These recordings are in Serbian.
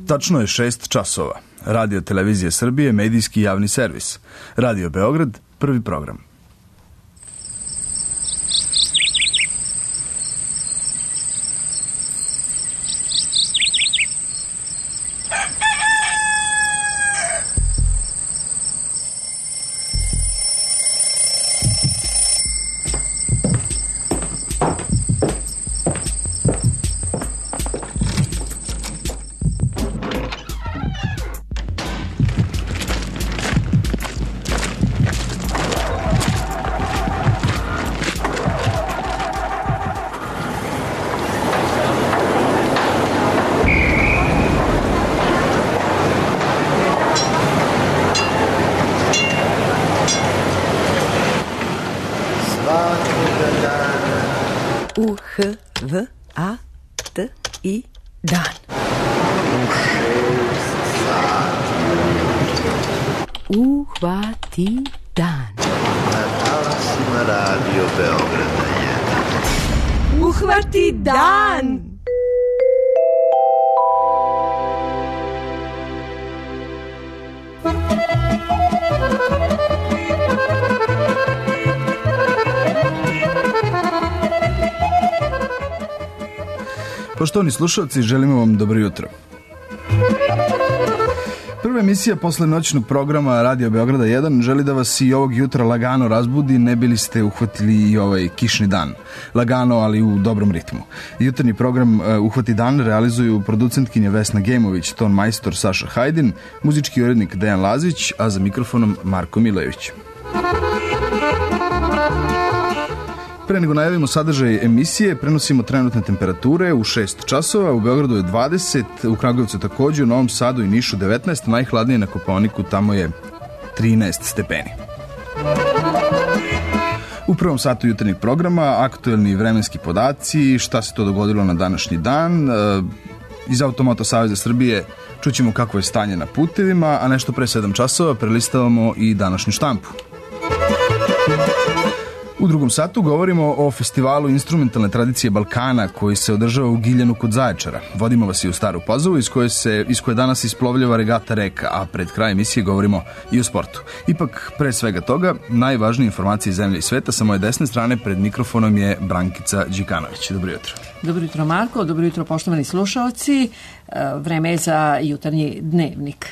Tačno je 6 časova. Radio Televizije Srbije, medijski javni servis. Radio Beograd, prvi program. U-H-V-A-T-I dan. Uhvati dan. Na talasima Radio Beograda 1. Uhvati dan. Poštovani slušalci, želimo vam dobro jutro. Prva emisija posle noćnog programa Radio Beograda 1 želi da vas i ovog jutra lagano razbudi, ne bili ste uhvatili i ovaj kišni dan. Lagano, ali u dobrom ritmu. Jutarnji program Uhvati dan realizuju producentkinja Vesna Gemović, ton majstor Saša Hajdin, muzički urednik Dejan Lazić, a za mikrofonom Marko Milojević. Pre nego najavimo sadržaj emisije, prenosimo trenutne temperature u 6 časova, u Beogradu je 20, u Kragujevcu takođe, u Novom Sadu i Nišu 19, najhladnije na Kopaoniku, tamo je 13 stepeni. U prvom satu jutarnjeg programa aktuelni vremenski podaci, šta se to dogodilo na današnji dan. Iz Automoto Saveza Srbije čućemo kako je stanje na putevima, a nešto pre 7 časova prelistavamo i današnju štampu. U drugom satu govorimo o festivalu instrumentalne tradicije Balkana koji se održava u Giljanu kod Zaječara. Vodimo vas i u Staru Pazovu iz koje danas isplovljava regata Reka, a pred kraj emisije govorimo i o sportu. Ipak, pre svega toga, najvažnije informacije iz zemlje i sveta sa moje desne strane pred mikrofonom je Brankica Đikanović. Dobro jutro. Dobro jutro Marko, dobro jutro poštovani slušaoci. Vreme je za jutarnji dnevnik.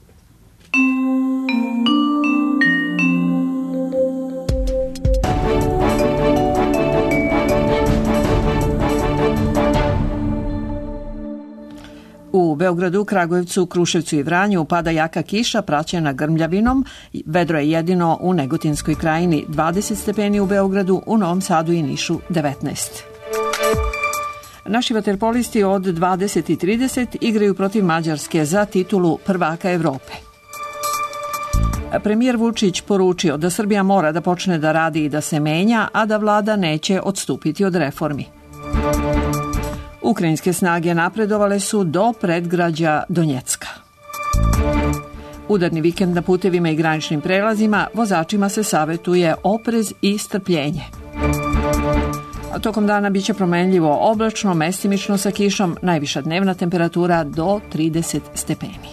U Beogradu, Kragujevcu, Kruševcu i Vranju pada jaka kiša praćena grmljavinom. Vedro je jedino u Negotinskoj krajini 20 stepeni u Beogradu, u Novom Sadu i Nišu 19. Naši vaterpolisti od 20:30 igraju protiv Mađarske za titulu prvaka Evrope. Premijer Vučić poručio da Srbija mora da počne da radi i da se menja, a da vlada neće odstupiti od reformi. Ukrajinske snage napredovale su do predgrađa Donjecka. Udarni vikend na putevima i graničnim prelazima, vozačima se savetuje oprez i strpljenje. A tokom dana biće promenljivo oblačno, mestimično sa kišom, najviša dnevna temperatura do 30 stepeni.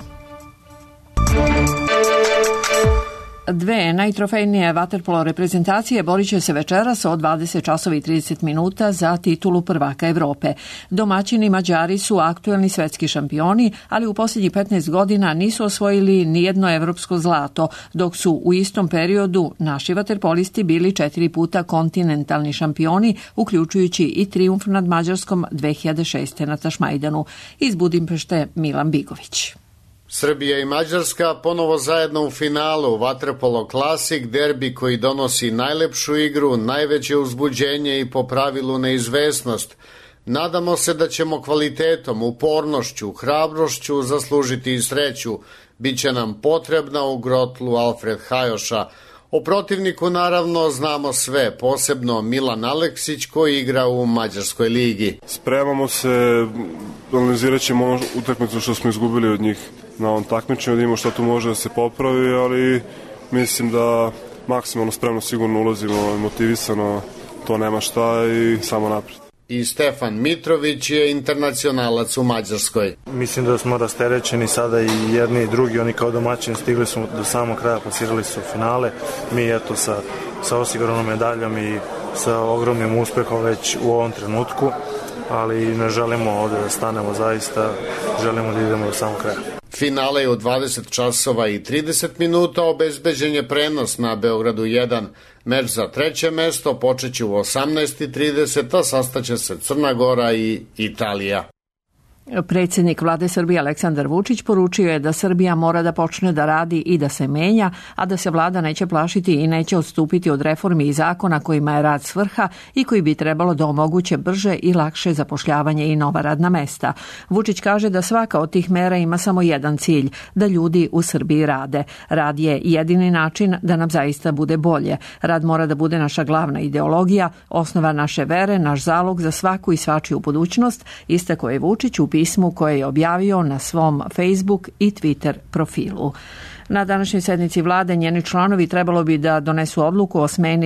Dve najtrofejnije vaterpolo reprezentacije borit će se večeras od 20 časova i 30 minuta za titulu prvaka Evrope. Domaćini Mađari su aktuelni svetski šampioni, ali u posljednjih 15 godina nisu osvojili nijedno evropsko zlato, dok su u istom periodu naši vaterpolisti bili 4 puta kontinentalni šampioni, uključujući i trijumf nad Mađarskom 2006. na Tašmajdanu. Iz Budimpešte Milan Bigović. Srbija i Mađarska ponovo zajedno u finalu, vaterpolo klasik, derbi koji donosi najlepšu igru, najveće uzbuđenje i po pravilu neizvesnost. Nadamo se da ćemo kvalitetom, upornošću, hrabrošću zaslužiti i sreću. Biće nam potrebna u grotlu Alfred Hajoša. O protivniku naravno znamo sve, posebno Milan Aleksić koji igra u Mađarskoj ligi. Spremamo se, analizirat ćemo utakmicu što smo izgubili od njih na ovom takmičenju, da vidimo šta tu može da se popravi, ali mislim da maksimalno spremno sigurno ulazimo, motivisano, to nema šta i samo napred. I Stefan Mitrović je internacionalac u Mađarskoj. Mislim da smo rasterećeni sada i jedni i drugi, oni kao domaćini stigli smo do samog kraja, plasirali su finale. Mi eto sa osiguranom medaljom i sa ogromnim uspehom već u ovom trenutku, ali ne želimo ovde da stanemo, zaista želimo da idemo do samog kraja. Finale je u 20 časova i 30 minuta, obezbeđen je prenos na Beogradu 1. Meč za treće mesto počeće u 18:30, a sastaće se Crna Gora i Italija. Predsjednik vlade Srbije Aleksandar Vučić poručio je da Srbija mora da počne da radi i da se menja, a da se vlada neće plašiti i neće odstupiti od reformi i zakona kojima je rad svrha i koji bi trebalo da omoguće brže i lakše zapošljavanje i nova radna mesta. Vučić kaže da svaka od tih mera ima samo jedan cilj, da ljudi u Srbiji rade. Rad je jedini način da nam zaista bude bolje. Rad mora da bude naša glavna ideologija, osnova naše vere, naš zalog za svaku i svačiju budućnost, istakao je Vučić u pismu koje je objavio na svom Facebook i Twitter profilu. Na današnjoj sednici vlade njeni članovi trebalo bi da donesu odluku o smeni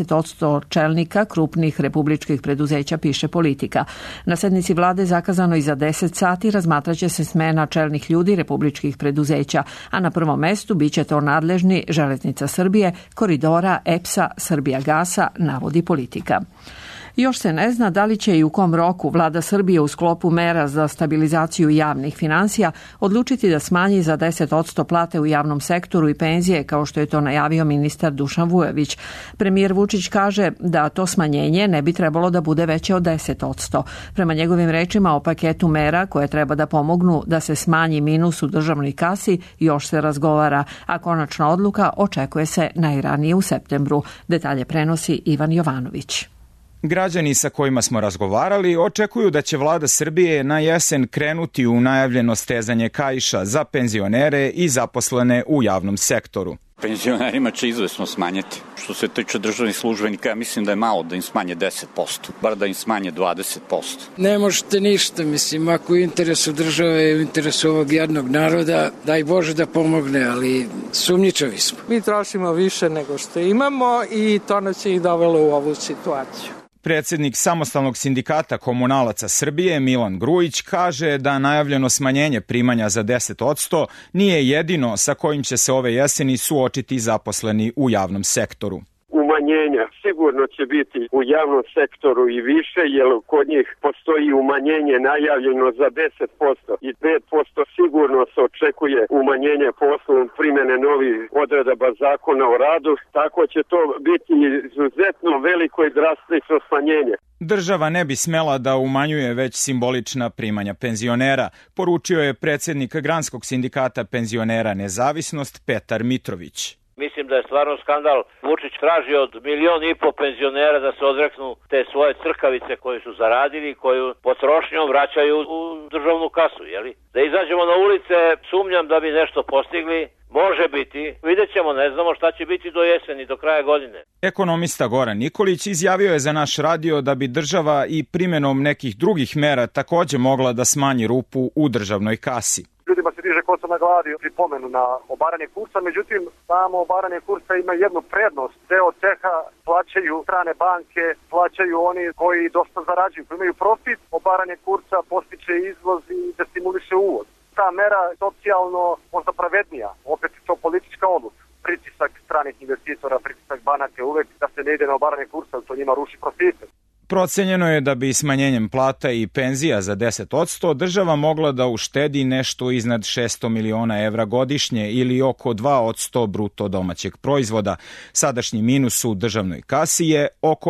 90% čelnika krupnih republičkih preduzeća, piše Politika. Na sednici vlade zakazano i za 10 sati razmatraće se smena čelnih ljudi republičkih preduzeća, a na prvom mestu biće to nadležni Železnica Srbije, Koridora, EPS-a, Srbijagasa, navodi Politika. Još se ne zna da li će i u kom roku vlada Srbije u sklopu mera za stabilizaciju javnih finansija odlučiti da smanji za 10% plate u javnom sektoru i penzije, kao što je to najavio ministar Dušan Vujović. Premijer Vučić kaže da to smanjenje ne bi trebalo da bude veće od 10%. Prema njegovim rečima o paketu mera koje treba da pomognu da se smanji minus u državnoj kasi još se razgovara, a konačna odluka očekuje se najranije u septembru. Detalje prenosi Ivan Jovanović. Građani sa kojima smo razgovarali očekuju da će vlada Srbije na jesen krenuti u najavljeno stezanje kaiša za penzionere i zaposlene u javnom sektoru. Penzionerima će izvesno smanjiti. Što se tiče državnih službenika, ja mislim da je malo da im smanje 10%, bar da im smanje 20%. Ne možete ništa, mislim, ako je u interesu države i u interesu ovog jednog naroda, daj Bože da pomogne, ali sumnjičavi smo. Mi trošimo više nego što imamo i to nas je i dovelo u ovu situaciju. Predsjednik Samostalnog sindikata komunalaca Srbije Milan Grujić kaže da najavljeno smanjenje primanja za 10% nije jedino sa kojim će se ove jeseni suočiti zaposleni u javnom sektoru. Umanjenja sigurno će biti u javnom sektoru i više, jer kod njih postoji umanjenje najavljeno za 10% i 5% sigurno se očekuje umanjenje po osnovu primjene novih odredaba zakona o radu, tako će to biti izuzetno veliko i drastično smanjenje. Država ne bi smela da umanjuje već simbolična primanja penzionera, poručio je predsjednik Granskog sindikata penzionera Nezavisnost Petar Mitrović. Mislim da je stvarno skandal. Vučić traži od 1,5 miliona penzionera da se odreknu te svoje crkavice koje su zaradili, koju potrošnjom vraćaju u državnu kasu, jeli? Da izađemo na ulice, sumnjam da bi nešto postigli. Može biti, vidjet ćemo, ne znamo šta će biti do jeseni, do kraja godine. Ekonomista Goran Nikolić izjavio je za naš radio da bi država i primjenom nekih drugih mera također mogla da smanji rupu u državnoj kasi. Ljudima se diže kosa na glavi pri pomenu na obaranje kursa, međutim, samo obaranje kursa ima jednu prednost. Deo ceha plaćaju strane banke, plaćaju oni koji dosta zarađuju, koji imaju profit. Obaranje kursa postiče izvoz i destimuliše uvoz. Ta mera je socijalno možda pravednija, opet je to politička odluka. Pritisak stranih investitora, pritisak banaka uvek da se ne ide na obaranje kursa, to njima ruši profite. Procenjeno je da bi smanjenjem plata i penzija za 10% država mogla da uštedi nešto iznad 600 miliona evra godišnje ili oko 2% bruto domaćeg proizvoda. Sadašnji minus u državnoj kasi je oko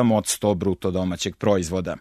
8% bruto domaćeg proizvoda.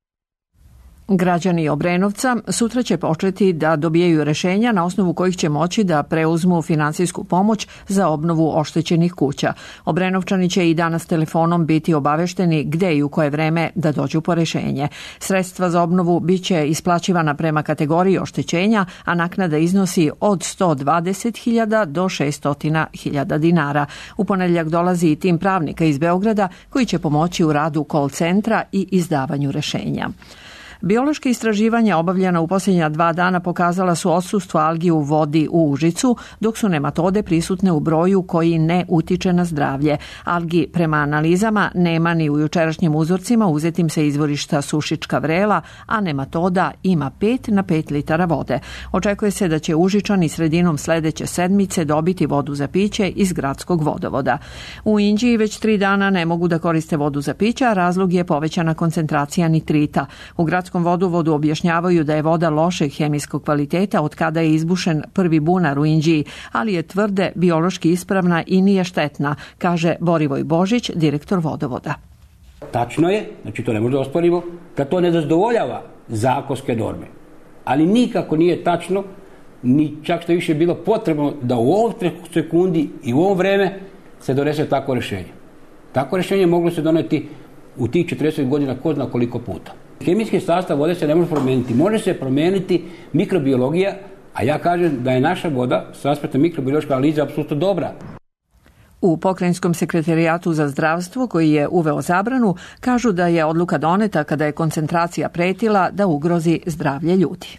Građani Obrenovca sutra će početi da dobijaju rešenja na osnovu kojih će moći da preuzmu finansijsku pomoć za obnovu oštećenih kuća. Obrenovčani će i danas telefonom biti obavešteni gde i u koje vreme da dođu po rešenje. Sredstva za obnovu biće isplaćivana prema kategoriji oštećenja, a naknada iznosi od 120.000 do 600.000 dinara. U ponedjeljak dolazi i tim pravnika iz Beograda koji će pomoći u radu call centra i izdavanju rešenja. Biološke istraživanja obavljena u posljednja 2 dana pokazala su odsustvo algi u vodi u Užicu, dok su nematode prisutne u broju koji ne utiče na zdravlje. Algi prema analizama nema ni u jučerašnjim uzorcima uzetim se izvorišta Sušička Vrela, a nematoda ima 5 na 5 litara vode. Očekuje se da će Užičani sredinom sledeće sedmice dobiti vodu za piće iz gradskog vodovoda. U Inđiji već 3 dana ne mogu da koriste vodu za piće, a razlog je povećana koncentracija nitrita. U gradskom vodovodu objašnjavaju da je voda lošeg hemijskog kvaliteta od kada je izbušen prvi bunar u Inđiji, ali je tvrde biološki ispravna i nije štetna, kaže Borivoj Božić, direktor vodovoda. Tačno je, znači to ne možda osporimo, da to ne zadovoljava zakonske norme. Ali nikako nije tačno, ni čak što više bilo potrebno da u ovom sekundi i u ovo vreme se donese takvo rješenje. Takvo rješenje moglo se doneti u tih 40 godina ko zna koliko puta. Hemijski sastav vode se ne može promijeniti. Može se promijeniti mikrobiologija, a ja kažem da je naša voda s aspekta mikrobiološke analize apsolutno dobra. U Pokrajinskom sekretarijatu za zdravstvo, koji je uveo zabranu, kažu da je odluka doneta kada je koncentracija pretila da ugrozi zdravlje ljudi.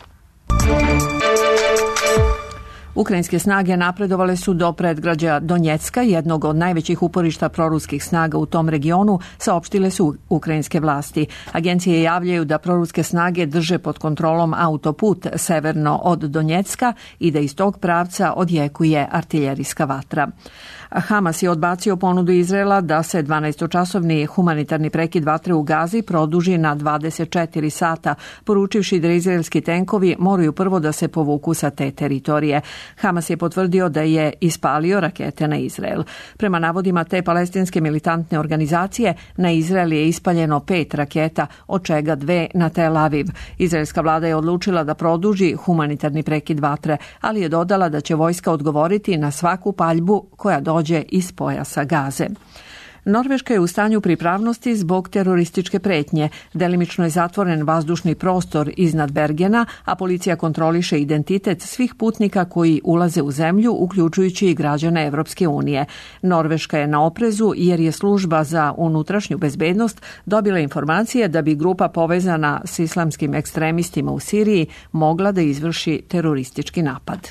Ukrajinske snage napredovale su do predgrađa Donjecka, jednog od najvećih uporišta proruskih snaga u tom regionu, saopštile su ukrajinske vlasti. Agencije javljaju da proruske snage drže pod kontrolom autoput severno od Donjecka i da iz tog pravca odjekuje artiljerijska vatra. Hamas je odbacio ponudu Izraela da se 12-časovni humanitarni prekid vatre u Gazi produži na 24 sata, poručivši da izraelski tenkovi moraju prvo da se povuku sa te teritorije. Hamas je potvrdio da je ispalio rakete na Izrael. Prema navodima te palestinske militantne organizacije, na Izrael je ispaljeno 5 raketa, od čega 2 na Tel Aviv. Izraelska vlada je odlučila da produži humanitarni prekid vatre, ali je dodala da će vojska odgovoriti na svaku paljbu koja dođe iz pojasa Gaze. Norveška je u stanju pripravnosti zbog terorističke pretnje. Delimično je zatvoren vazdušni prostor iznad Bergena, a policija kontroliše identitet svih putnika koji ulaze u zemlju, uključujući i građane Evropske unije. Norveška je na oprezu jer je služba za unutrašnju bezbednost dobila informacije da bi grupa povezana s islamskim ekstremistima u Siriji mogla da izvrši teroristički napad.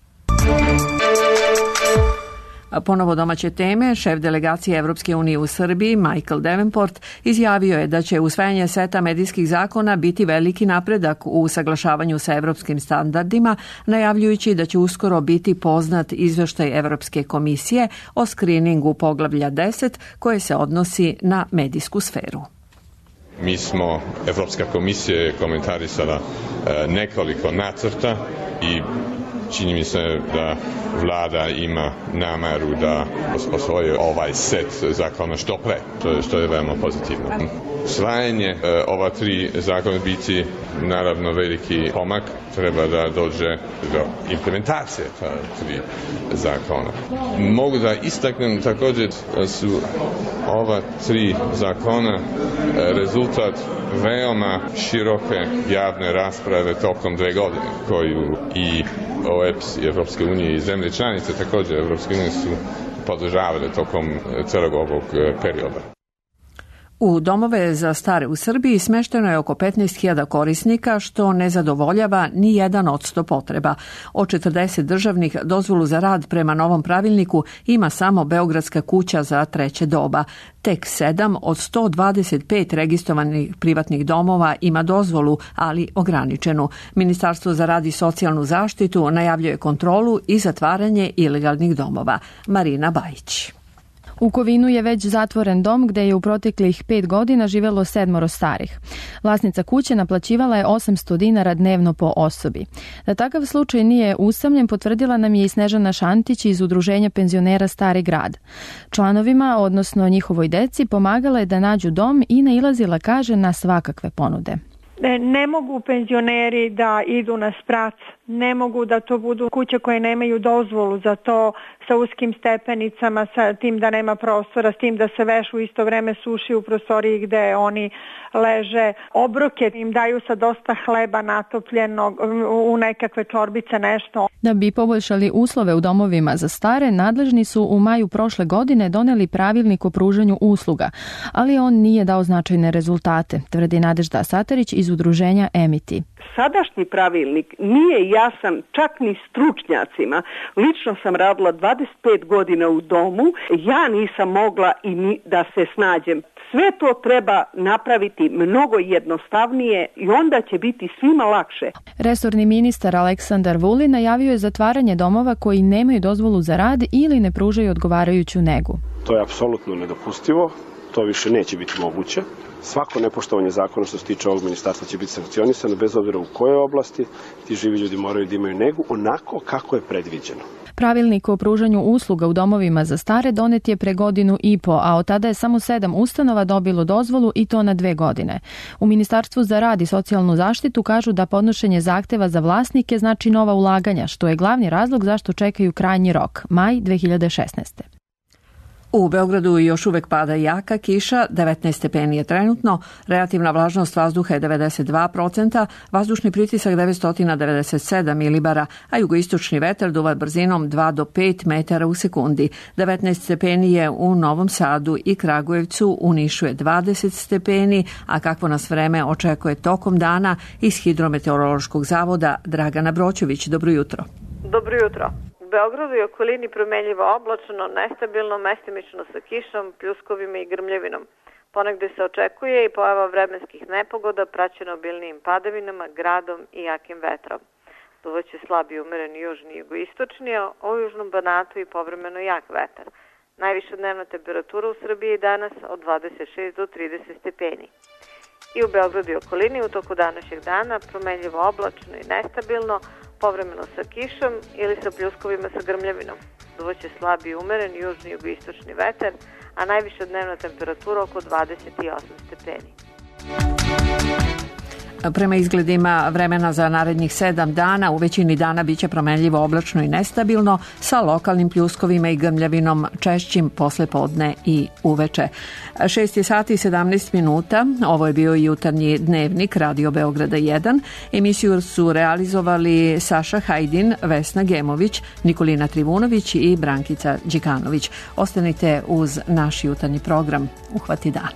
Ponovo domaće teme, šef delegacije Evropske unije u Srbiji, Michael Davenport, izjavio je da će usvajanje seta medijskih zakona biti veliki napredak u usaglašavanju sa evropskim standardima, najavljujući da će uskoro biti poznat izveštaj Evropske komisije o skriningu poglavlja 10 koje se odnosi na medijsku sferu. Mi smo, Evropska komisija je komentarisala nekoliko nacrta i čini mi se da vlada ima namaru da osvoji ovaj set zakona što pre, što je veoma pozitivno. Usvajanje ova 3 zakona biti naravno veliki pomak, treba da dođe do implementacije ta 3 zakona. Mogu da istaknem također da su ova 3 zakona rezultat veoma široke javne rasprave tokom 2 godine, koju i OEPS i Evropske unije i zemlje članice također Evropske unije su podržavale tokom celog ovog perioda. U domove za stare u Srbiji smešteno je oko 15.000 korisnika, što ne zadovoljava ni 1% potreba. Od 40 državnih dozvolu za rad prema novom pravilniku ima samo Beogradska kuća za treće doba. Tek 7 od 125 registrovanih privatnih domova ima dozvolu, ali ograničenu. Ministarstvo za rad i socijalnu zaštitu najavljuje kontrolu i zatvaranje ilegalnih domova. Marina Bajić. U Kovinu je već zatvoren dom gde je u proteklih 5 godina živelo 7 starih. Vlasnica kuće naplaćivala je 800 dinara dnevno po osobi. Da takav slučaj nije usamljen, potvrdila nam je i Snežana Šantić iz Udruženja penzionera Stari grad. Članovima, odnosno njihovoj deci, pomagala je da nađu dom i nailazila, kaže, na svakakve ponude. Ne mogu penzioneri da idu na sprac ne mogu da to budu kuće koje nemaju dozvolu za to, sa uskim stepenicama, sa tim da nema prostora, s tim da se veš u isto vreme suši u prostoriji gde oni leže. Obroke im daju sa dosta hleba natopljenog u nekakve čorbice, nešto. Da bi poboljšali uslove u domovima za stare, nadležni su u maju prošle godine doneli pravilnik o pružanju usluga, ali on nije dao značajne rezultate, tvrdi Nadežda Satarić iz udruženja Emiti. Sadašnji pravilnik nije jasan čak ni stručnjacima. Lično sam radila 25 godina u domu, ja nisam mogla i da se snađem. Sve to treba napraviti mnogo jednostavnije i onda će biti svima lakše. Resorni ministar Aleksandar Vulin najavio je zatvaranje domova koji nemaju dozvolu za rad ili ne pružaju odgovarajuću negu. To je apsolutno nedopustivo, to više neće biti moguće. Svako nepoštovanje zakona što se tiče ovog ministarstva će biti sankcionisano bez obzira u kojoj oblasti. Ti živi ljudi moraju da imaju negu onako kako je predviđeno. Pravilnik o pružanju usluga u domovima za stare donet je pre 1.5 godina, a od tada je samo 7 ustanova dobilo dozvolu i to na 2 godine. U Ministarstvu za rad i socijalnu zaštitu kažu da podnošenje zahteva za vlasnike znači nova ulaganja, što je glavni razlog zašto čekaju krajnji rok, maj 2016. U Beogradu još uvek pada jaka kiša, 19 stepeni je trenutno, relativna vlažnost vazduha je 92%, vazdušni pritisak 997 milibara, a jugoistočni vetar duva brzinom 2 do 5 metara u sekundi. 19 stepeni je u Novom Sadu i Kragujevcu, u Nišu je 20 stepeni, a kakvo nas vreme očekuje tokom dana, iz Hidrometeorološkog zavoda Dragana Broćević. Dobro jutro. Dobro jutro. U Beogradu i okolini promenljivo oblačno, nestabilno, mestimično sa kišom, pljuskovima i grmljavinom. Ponegde se očekuje i pojava vremenskih nepogoda praćeno obilnijim padavinama, gradom i jakim vetrom. Duvaće slab i umeren južni i jugoistočni, a u južnom Banatu i povremeno jak vetar. Najviša dnevna temperatura u Srbiji danas od 26 do 30 stepeni. I u Beogradu i okolini u toku današnjeg dana promenljivo oblačno i nestabilno, povremeno sa kišom ili sa pljuskovima sa grmljavinom. Duvaće slab i umeren južni i jugoistočni vetar, a najviša dnevna temperatura oko 28 stepeni. Prema izgledima vremena za narednih 7 dana, u većini dana biće promenljivo oblačno i nestabilno sa lokalnim pljuskovima i grmljavinom češćim posle podne i uveče. 6 sati i 17 minuta, ovo je bio jutarnji dnevnik Radio Beograda 1. Emisiju su realizovali Saša Hajdin, Vesna Gemović, Nikolina Trivunović i Brankica Đikanović. Ostanite uz naš jutarnji program. Uhvati dan.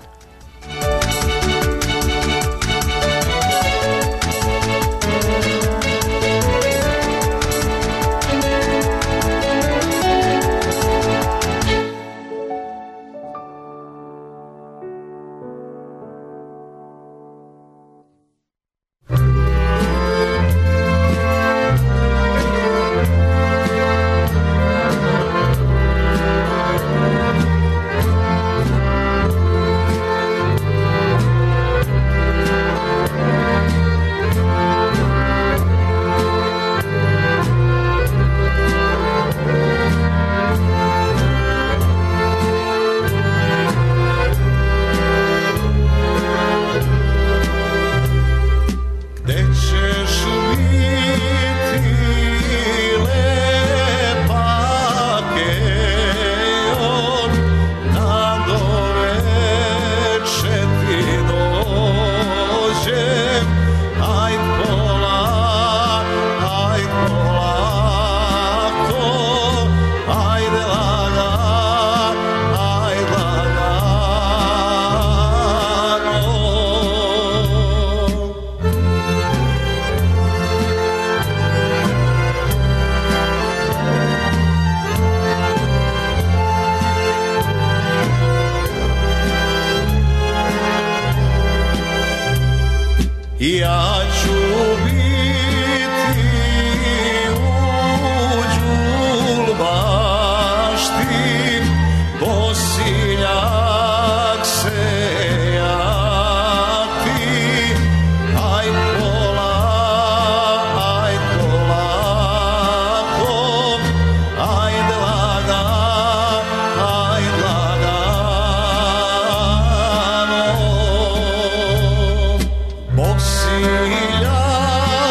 Bosiljak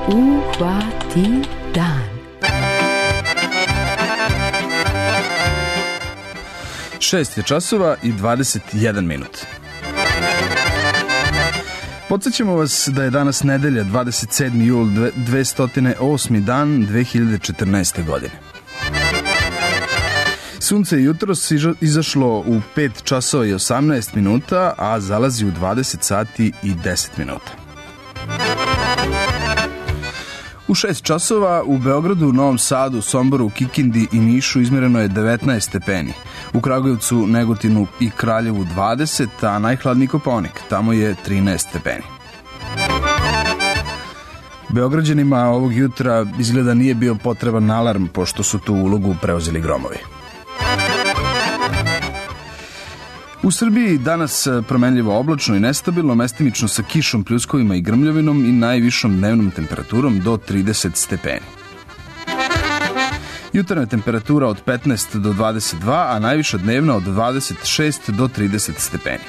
Uvati dan. 6 je časova i 21 minut. Podsjećamo vas da je danas nedelja, 27. jul 208. dan 2014. godine. Sunce je jutros izašlo u 5 časova i 18 minuta, a zalazi u 20 sati i 10 minuta. U 6 časova u Beogradu, Novom Sadu, Somboru, Kikindi i Nišu izmjereno je 19 stepeni. U Kragujevcu, Negotinu i Kraljevu 20, a najhladniji Kopaonik, tamo je 13 stepeni. Beograđanima ovog jutra izgleda nije bio potreban alarm, pošto su tu ulogu preuzeli gromovi. U Srbiji danas promenljivo oblačno i nestabilno, mestimično sa kišom, pljuskovima i grmljavinom i najvišom dnevnom temperaturom do 30 stepeni. Jutarnja temperatura od 15 do 22, a najviša dnevna od 26 do 30 stepeni.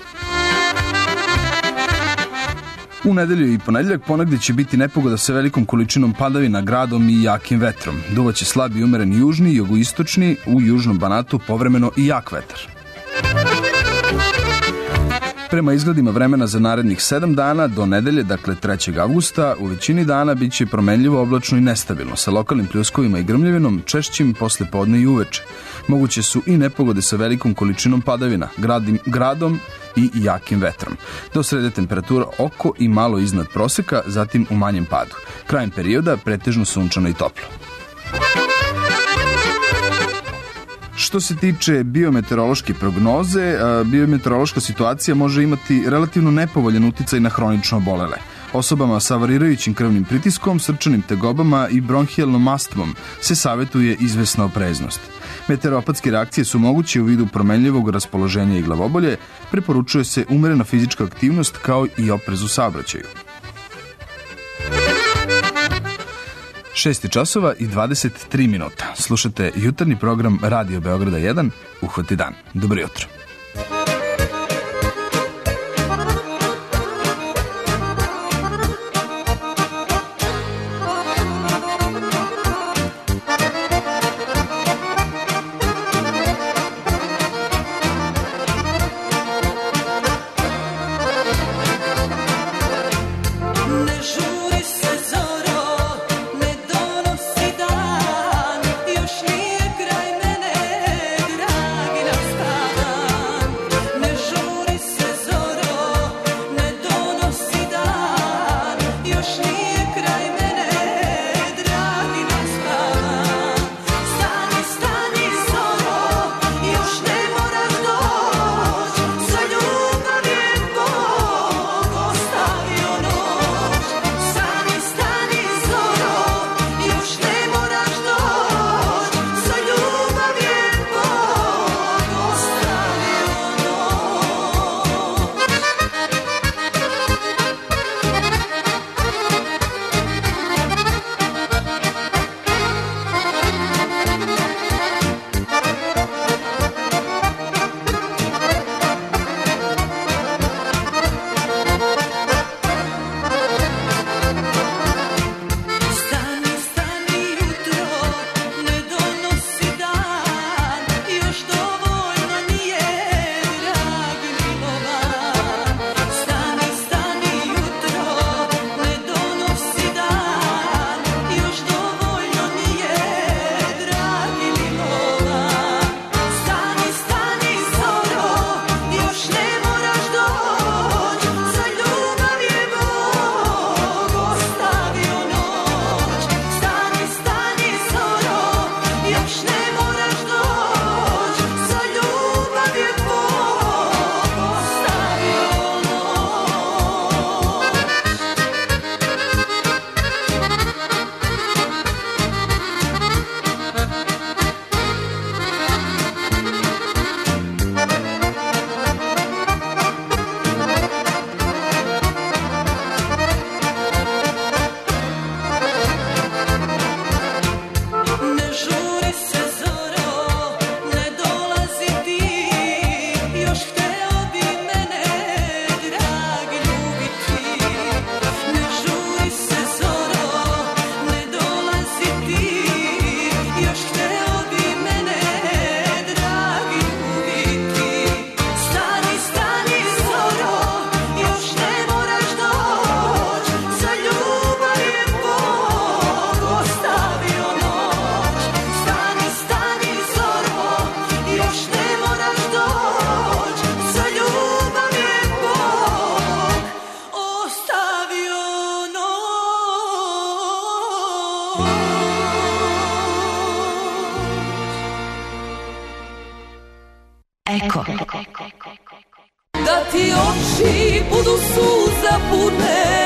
U nedelju i ponedjeljak ponegdje će biti nepogoda sa velikom količinom padavina, gradom i jakim vetrom. Duvaće slab i umeren južni i jugoistočni, u južnom Banatu povremeno i jak vetar. Prema izgledima vremena za narednih 7 dana do nedelje, dakle 3. avgusta, u većini dana bit će promenljivo oblačno i nestabilno, sa lokalnim pljuskovima i grmljavinom, češćim posle podne i uveče. Moguće su i nepogode sa velikom količinom padavina, gradom i jakim vetrom. Do srede temperatura oko i malo iznad proseka, zatim u manjem padu. Krajem perioda pretežno sunčano i toplo. Što se tiče biometeorološke prognoze, biometeorološka situacija može imati relativno nepovoljan uticaj na hronično obolele. Osobama sa varirajućim krvnim pritiskom, srčanim tegobama i bronhijalnom astmom se savjetuje izvesna opreznost. Meteoropatske reakcije su moguće u vidu promenljivog raspoloženja i glavobolje, preporučuje se umerena fizička aktivnost kao i oprez u saobraćaju. 6 časova i 23 minuta. Slušate jutarnji program Radio Beograda 1, Uhvati dan. Dobro jutro.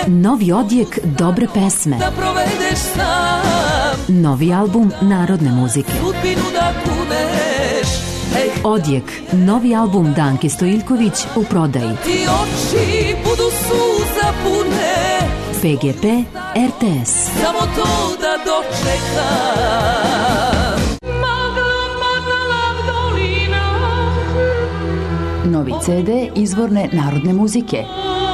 Novi odjek dobre pesme. Da provedeš sam. Novi album narodne muzike. Sudbinu da kuneš. Odjek, novi album Danke Stojiljković u prodaji. Ti oči budu suza pune. PGP RTS. Samo to da dočekam. Novi CD izvorne narodne muzike.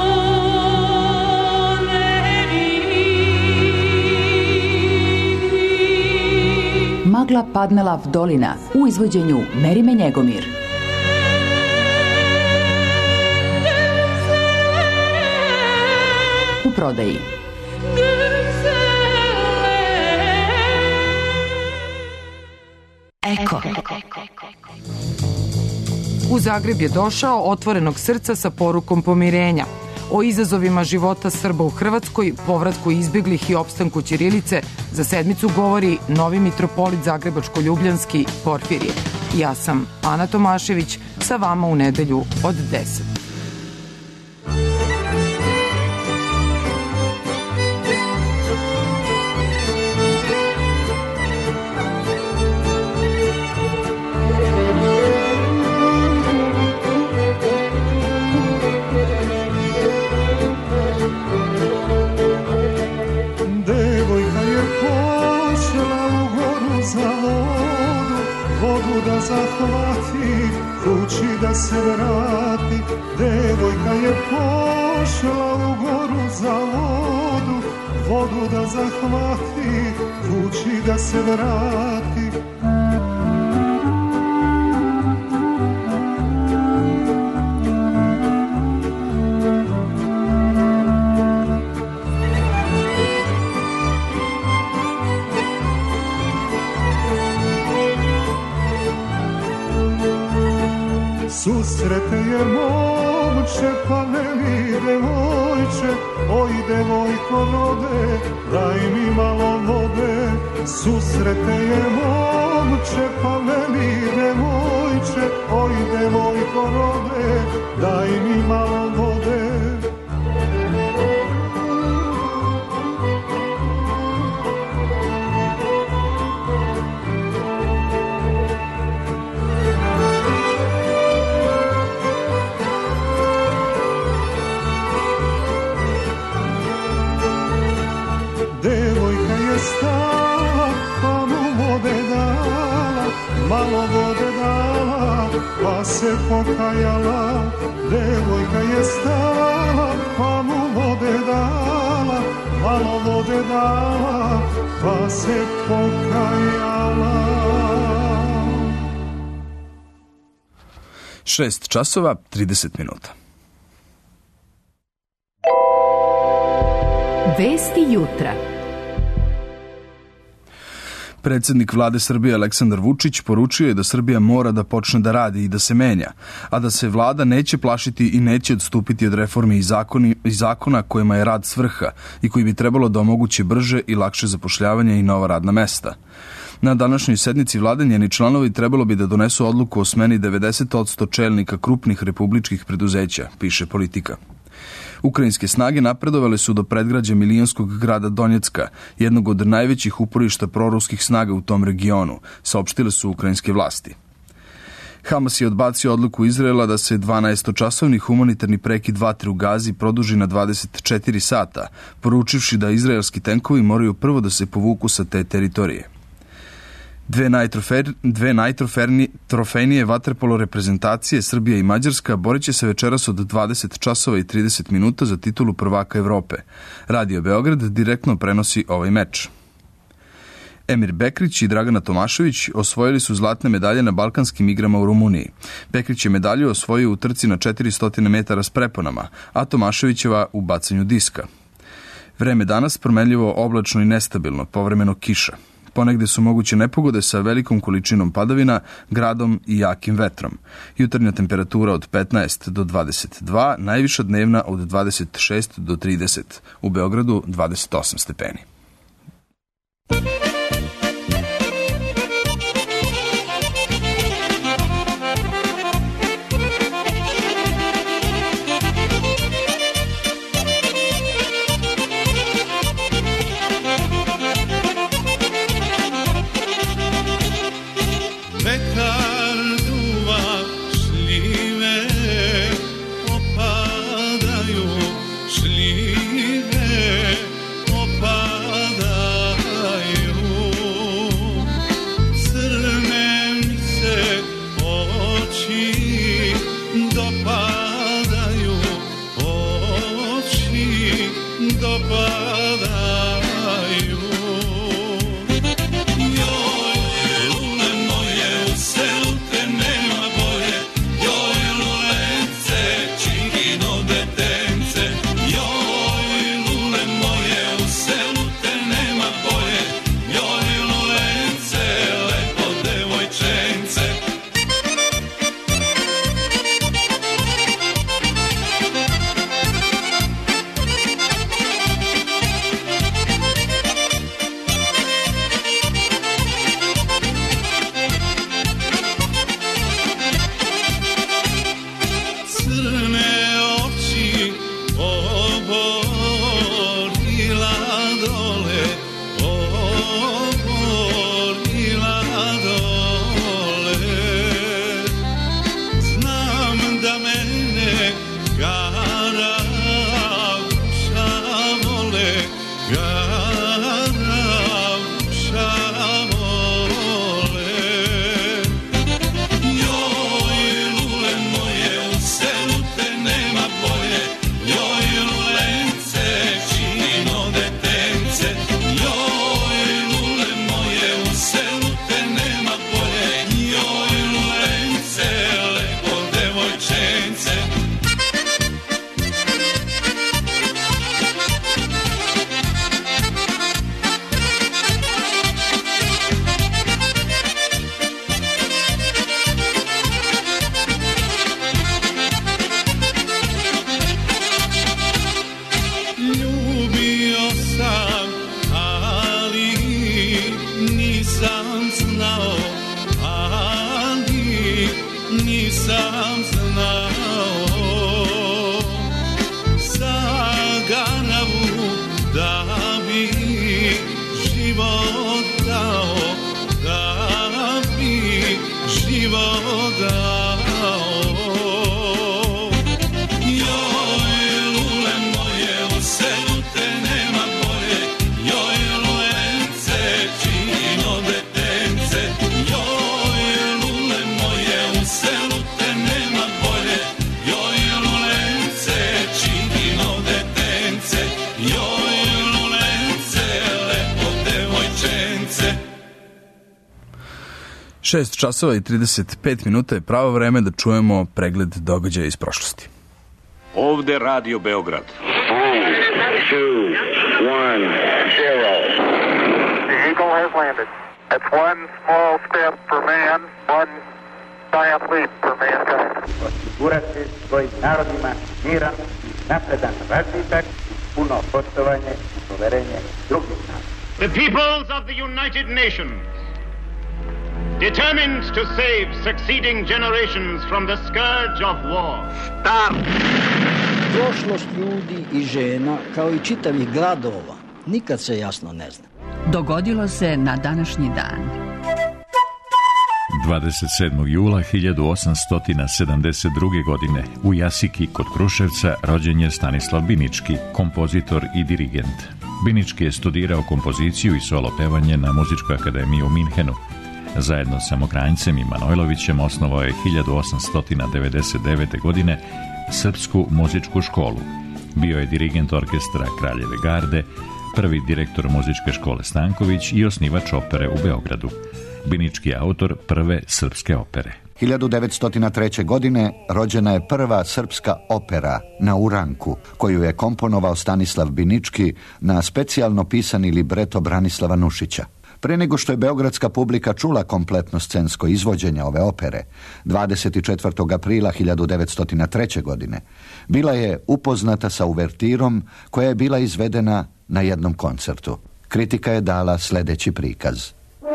Magla padnela v dolina u izvođenju Merime Njegomir. U prodaji. Eko. U Zagreb je došao otvorenog srca sa porukom pomirenja. O izazovima života Srba u Hrvatskoj, povratku izbeglih i opstanku ćirilice za sedmicu govori novi mitropolit Zagrebačko-Ljubljanski Porfirije. Ja sam Ana Tomašević, sa vama u nedelju od 10. Zahvati, kući da se vrati, devojka je pošla u goru za vodu, vodu da zahvati, kući da se vrati. Susrete je momče, pa veli devojče, oj devojko rode, daj mi malo vode. Susrete je momče, pa veli devojče, oj devojko rode, daj mi malo vode. Stala, pa mu vode dala, malo vode dala, pa se pokajala. Devojka je stala, pa mu vode dala, malo vode dala, pa se pokajala. 6 časova, 30 minuta. Vesti jutra. Predsjednik vlade Srbije Aleksandar Vučić poručio je da Srbija mora da počne da radi i da se menja, a da se vlada neće plašiti i neće odstupiti od reformi i zakona kojima je rad svrha i koji bi trebalo da omoguće brže i lakše zapošljavanje i nova radna mesta. Na današnjoj sednici vlade njeni članovi trebalo bi da donesu odluku o smeni 90% čelnika krupnih republičkih preduzeća, piše Politika. Ukrajinske snage napredovale su do predgrađa milionskog grada Donjecka, jednog od najvećih uporišta proruskih snaga u tom regionu, saopštile su ukrajinske vlasti. Hamas je odbacio odluku Izraela da se 12-časovni humanitarni prekid vatre u Gazi produži na 24 sata, poručivši da izraelski tenkovi moraju prvo da se povuku sa te teritorije. Dve najtrofejnije vaterpolo reprezentacije, Srbija i Mađarska, borit će se večeras od 20 časova i 30 minuta za titulu prvaka Evrope. Radio Beograd direktno prenosi ovaj meč. Emir Bekrić i Dragana Tomašević osvojili su zlatne medalje na Balkanskim igrama u Rumuniji. Bekrić je medalju osvojio u trci na 400 metara s preponama, a Tomaševićeva u bacanju diska. Vreme danas promenljivo, oblačno i nestabilno, povremeno kiša. Ponegde su moguće nepogode sa velikom količinom padavina, gradom i jakim vetrom. Jutarnja temperatura od 15 do 22, najviša dnevna od 26 do 30. U Beogradu 28 stepeni. Šest časova i 35 minuta je pravo vreme da čujemo pregled događaja iz prošlosti. Ovde Radio Beograd. 3, 2, 1, 0. The Eagle has landed. It's one small step for man, one giant leap for mankind. Osigurati svojim narodima miran, napredan razvitak, puno poštovanje i poverenje drugih naroda. The peoples of the United Nations, determined to save succeeding generations from the scourge of war. Start! Prošlost ljudi i žena, kao i čitavih gradova, nikad se jasno ne zna. Dogodilo se na današnji dan. 27. jula 1872. godine u Jasiki kod Kruševca rođen je Stanislav Binički, kompozitor i dirigent. Binički je studirao kompoziciju i solo pevanje na Muzičkoj akademiji u Minhenu. Zajedno sa Mokranjcem i Manojlovićem osnovao je 1899. godine Srpsku muzičku školu. Bio je dirigent orkestra Kraljeve garde, prvi direktor muzičke škole Stanković i osnivač opere u Beogradu. Binički je autor prve srpske opere. 1903. godine rođena je prva srpska opera Na uranku, koju je komponovao Stanislav Binički na specijalno pisani libreto Branislava Nušića. Pre nego što je beogradska publika čula kompletno scensko izvođenje ove opere, 24. aprila 1903. godine, bila je upoznata sa uvertirom koja je bila izvedena na jednom koncertu. Kritika je dala sljedeći prikaz.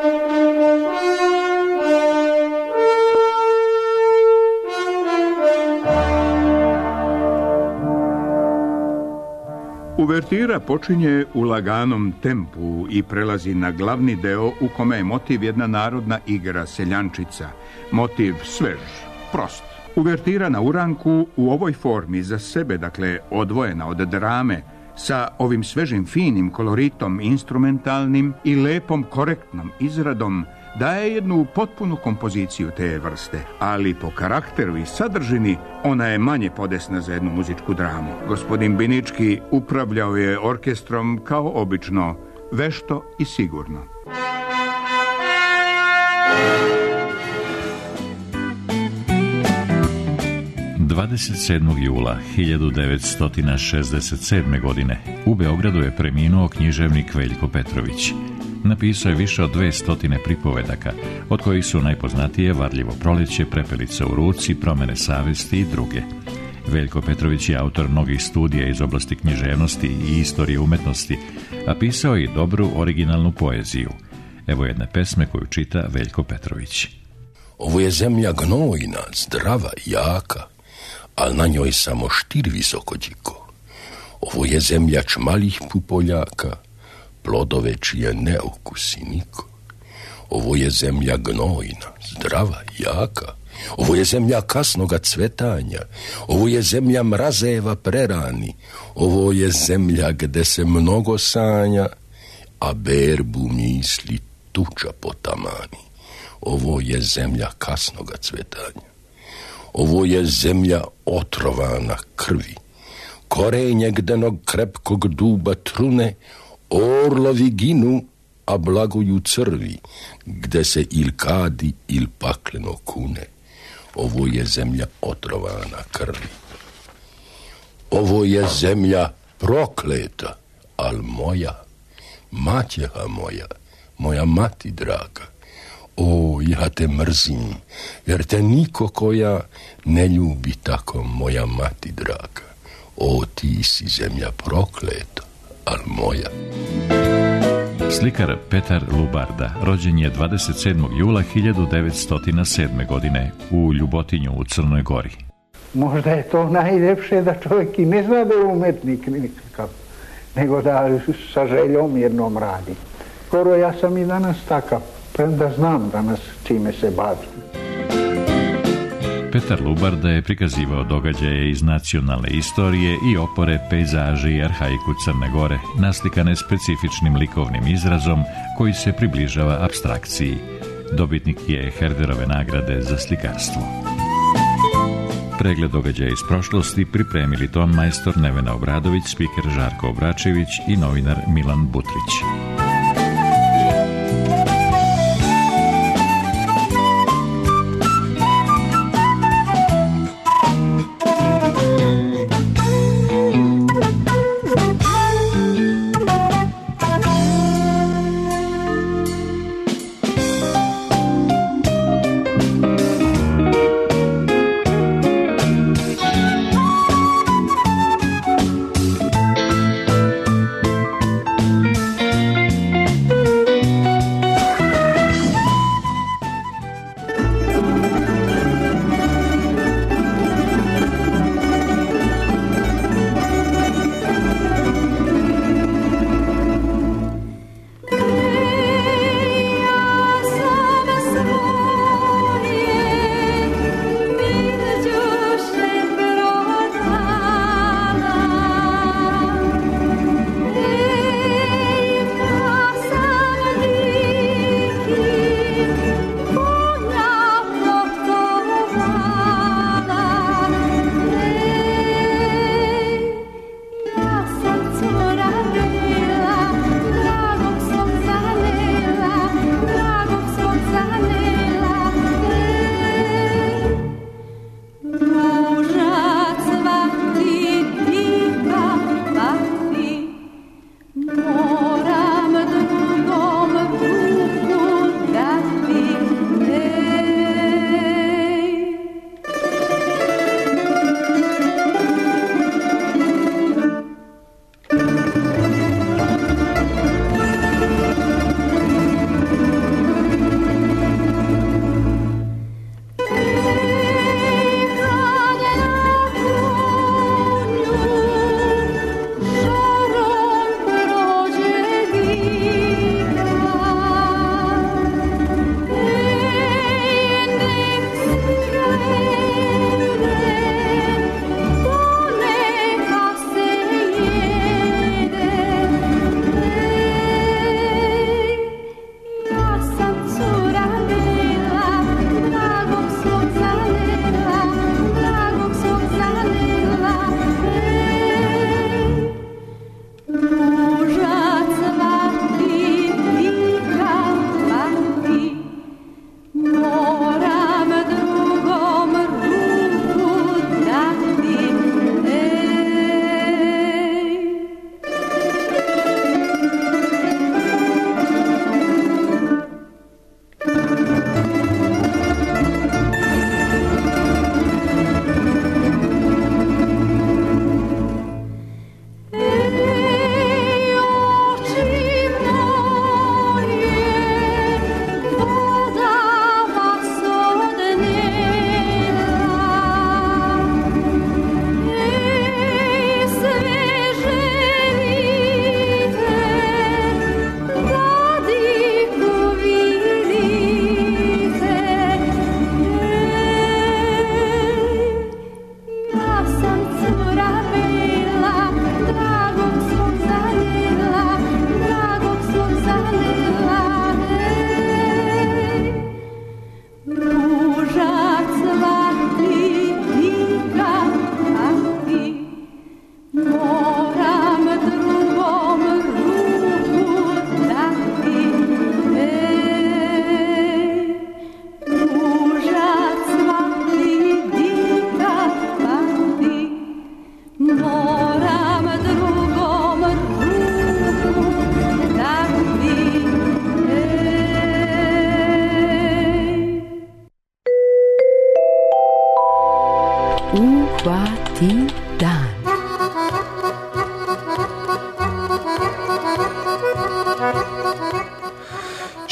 Uvertira počinje u laganom tempu i prelazi na glavni deo u kome je motiv jedna narodna igra seljančica. Motiv svež, prost. Uvertira Na uranku u ovoj formi za sebe, dakle odvojena od drame, sa ovim svežim finim koloritom instrumentalnim i lepom korektnom izradom, daje jednu potpunu kompoziciju te vrste, ali po karakteru i sadržini ona je manje podesna za jednu muzičku dramu. Gospodin Binički upravljao je orkestrom kao obično, vešto i sigurno. ...27. jula 1967. godine u Beogradu je preminuo književnik Veljko Petrović. Napisao je više od 200 pripovedaka, od kojih su najpoznatije Varljivo proleće, Prepelica u ruci, Promene savesti i druge. Veljko Petrović je autor mnogih studija iz oblasti književnosti i istorije umetnosti, a pisao je i dobru originalnu poeziju. Evo jedne pesme koju čita Veljko Petrović. Ovo je zemlja gnojna, zdrava, jaka, al na njoj samo štir visokođiko. Ovo je zemlja čmalih pupoljaka, plodove čije ne okusi niko. Ovo je zemlja gnojna, zdrava, jaka. Ovo je zemlja kasnoga cvetanja. Ovo je zemlja mrazeva prerani. Ovo je zemlja gde se mnogo sanja, a berbu misli tuča potamani. Ovo je zemlja kasnoga cvetanja. Ovo je zemlja otrovana krvi. Korenje gdenog krepkog duba trune, orlovi ginu, a blaguju crvi, gde se il kadi, il pakleno kune. Ovo je zemlja otrovana krvi. Ovo je zemlja prokleta, al moja, maćeha moja, moja mati draga. O, ja te mrzim, jer te niko koja ne ljubi tako, moja mati draga. O, ti si zemlja prokleta, al moja. Slikar Petar Lubarda rođen je 27. jula 1907. godine u Ljubotinju u Crnoj Gori. Možda je to najljepše da čovjek i ne zna da je umetnik nikakav, nego da sa željom jednom radi. Skoro ja sam i danas takav, premda znam danas čime se bavim. Petar Lubarda je prikazivao događaje iz nacionalne istorije i opore, pejzaže i arhaiku Crne Gore, naslikane specifičnim likovnim izrazom koji se približava apstrakciji. Dobitnik je Herderove nagrade za slikarstvo. Pregled događaja iz prošlosti pripremili ton majstor Nevena Obradović, spiker Žarko Obračević i novinar Milan Butrić.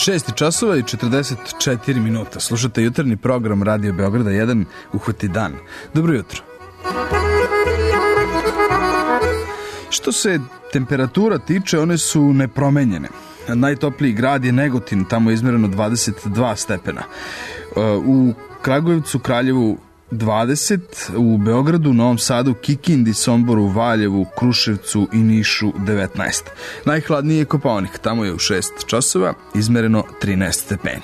6 časova i 44 minuta. Slušate jutarnji program Radio Beograda 1 Uhvati dan. Dobro jutro. Što se temperatura tiče, one su nepromenjene. Najtopliji grad je Negotin, tamo je izmereno 22 stepena. U Kragujevcu, Kraljevu 20, u Beogradu, Novom Sadu, Kikindi, Somboru, Valjevu, Kruševcu i Nišu 19. Najhladniji je Kopaonik, tamo je u 6 časova izmereno 13 stepeni.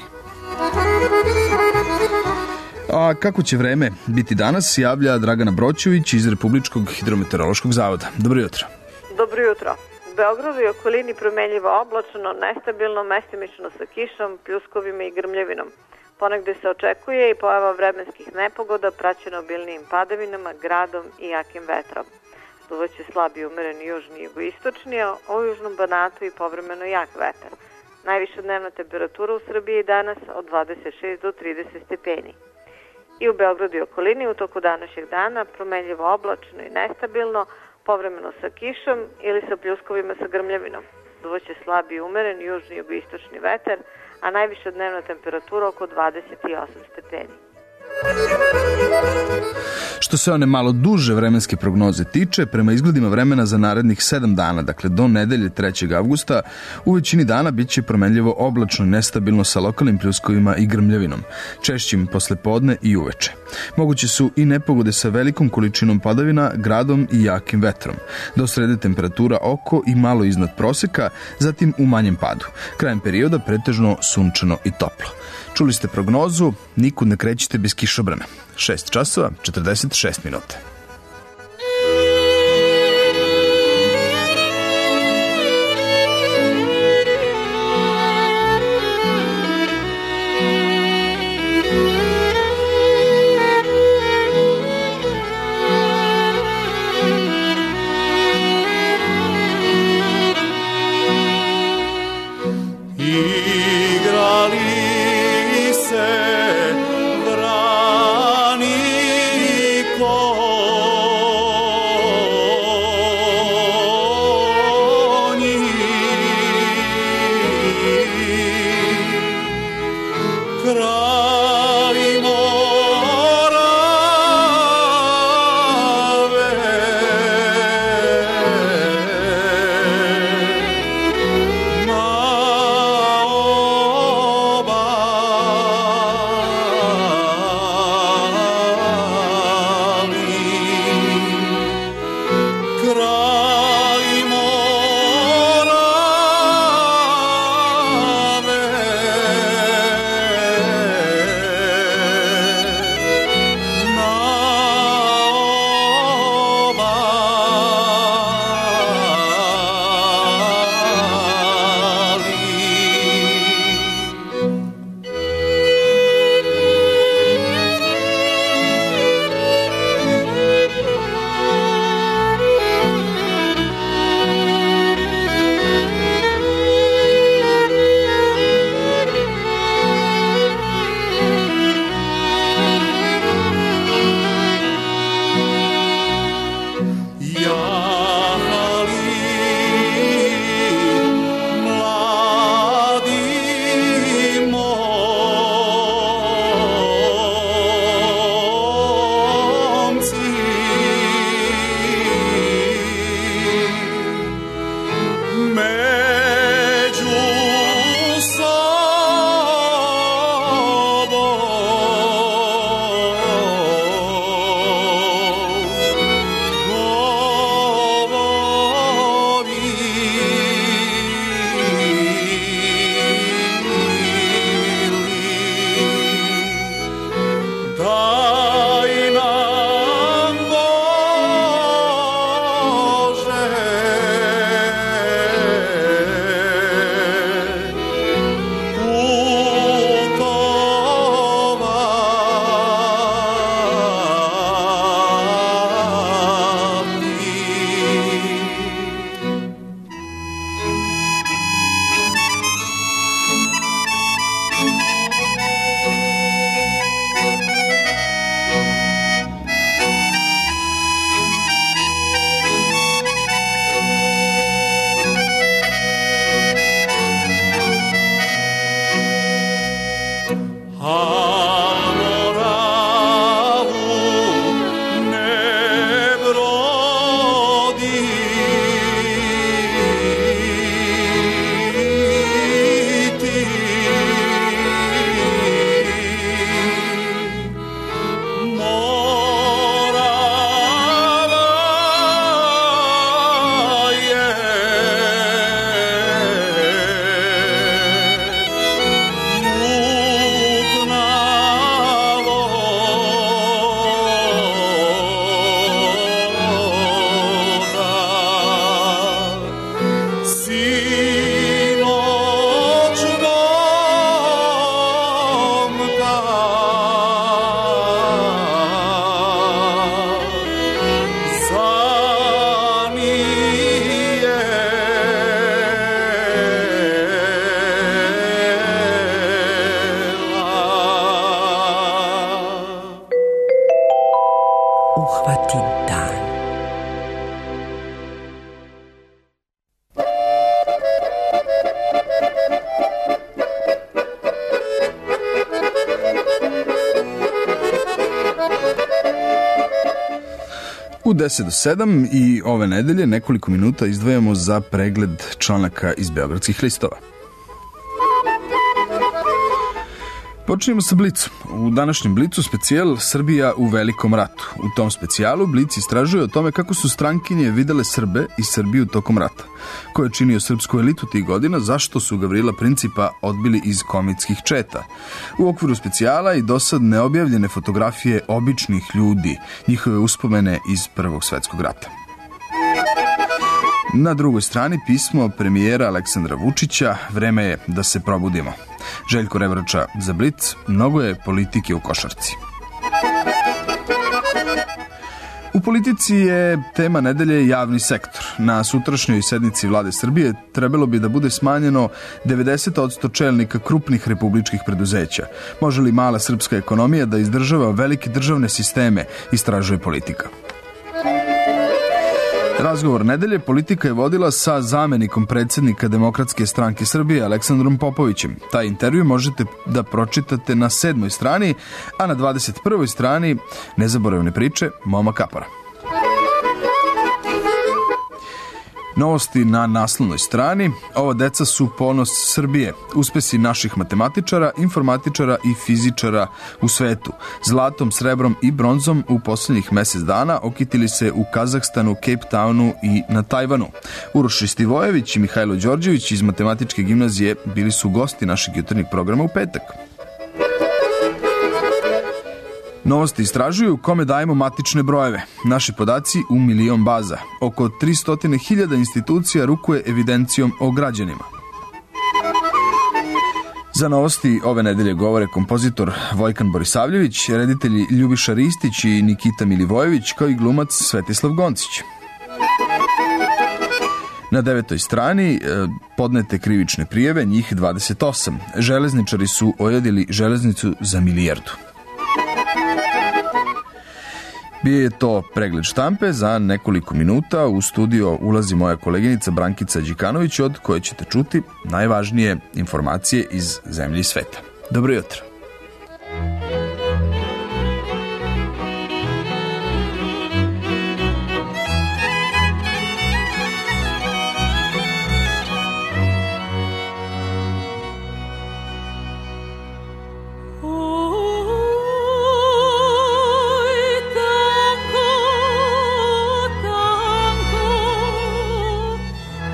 A kako će vreme biti danas, javlja Dragana Broćević iz Republičkog hidrometeorološkog zavoda. Dobro jutro. Dobro jutro. U Beogradu i okolini promenljivo oblačno, nestabilno, mestimično sa kišom, pljuskovima i grmljevinom. Ponegde se očekuje i pojava vremenskih nepogoda praćeno obilnijim padavinama, gradom i jakim vetrom. Duvaće slab i umeren južni i jugoistočni, a u južnom Banatu i povremeno jak vetar. Najviša dnevna temperatura u Srbiji danas od 26 do 30 stepeni. I u Beogradu i okolini u toku današnjeg dana promenljivo oblačno i nestabilno, povremeno sa kišom ili sa pljuskovima sa grmljavinom. Duvaće slab i umeren južni i jugoistočni vetar, a najviša dnevna temperatura oko 28 stepeni. Što se one malo duže vremenske prognoze tiče, prema izgledima vremena za narednih 7 dana, dakle do nedelje 3. avgusta, u većini dana bit će promenljivo oblačno i nestabilno sa lokalnim pljuskovima i grmljavinom, češćim poslepodne i uveče. Moguće su i nepogode sa velikom količinom padavina, gradom i jakim vetrom. Do srede temperatura oko i malo iznad proseka, zatim u manjem padu. Krajem perioda pretežno sunčano i toplo. Čuli ste prognozu, nikud ne krećite bez kišobrana. 6 časova, 46 minuta. Brani ko U 10 do 7 i ove nedelje nekoliko minuta izdvajamo za pregled članaka iz beogradskih listova. Počinjemo sa Blicom. U današnjem Blicu specijal Srbija u velikom ratu. U tom specijalu Blic istražuje o tome kako su strankinje videle Srbe i Srbiju tokom rata. Ko je činio srpsku elitu tih godina, zašto su Gavrila Principa odbili iz komitskih četa. U okviru specijala i dosad neobjavljene fotografije običnih ljudi, njihove uspomene iz Prvog svetskog rata. Na drugoj strani pismo premijera Aleksandra Vučića, vreme je da se probudimo. Željko Revrača za Blic, mnogo je politike u košarci. U politici je tema nedelje javni sektor. Na sutrašnjoj sednici Vlade Srbije trebalo bi da bude smanjeno 90% čelnika krupnih republičkih preduzeća. Može li mala srpska ekonomija da izdržava velike državne sisteme, istražuje Politika. Razgovor nedelje Politika je vodila sa zamenikom predsjednika Demokratske stranke Srbije Aleksandrom Popovićem. Taj intervju možete da pročitate na 7. strani, a na 21. strani nezaboravne priče Moma Kapara. Novosti na naslovnoj strani. Ova deca su ponos Srbije. Uspesi naših matematičara, informatičara i fizičara u svetu. Zlatom, srebrom i bronzom u posljednjih mjesec dana okitili se u Kazahstanu, Cape Townu i na Tajvanu. Uroš Ristivojević i Mihajlo Đorđević iz Matematičke gimnazije bili su gosti našeg jutarnjeg programa u petak. Novosti istražuju kome dajemo matične brojeve. Naši podaci u milion baza. Oko 300.000 institucija rukuje evidencijom o građanima. Za novosti ove nedelje govore kompozitor Vojkan Borisavljević, reditelji Ljubiša Ristić i Nikita Milivojević, kao i glumac Svetislav Goncić. Na 9. strani podnete krivične prijeve, njih 28. Železničari su ojadili železnicu za milijardu. Bio je to pregled štampe. Za nekoliko minuta u studio ulazi moja koleginica Brankica Đikanović, od koje ćete čuti najvažnije informacije iz zemlje i sveta. Dobro jutro.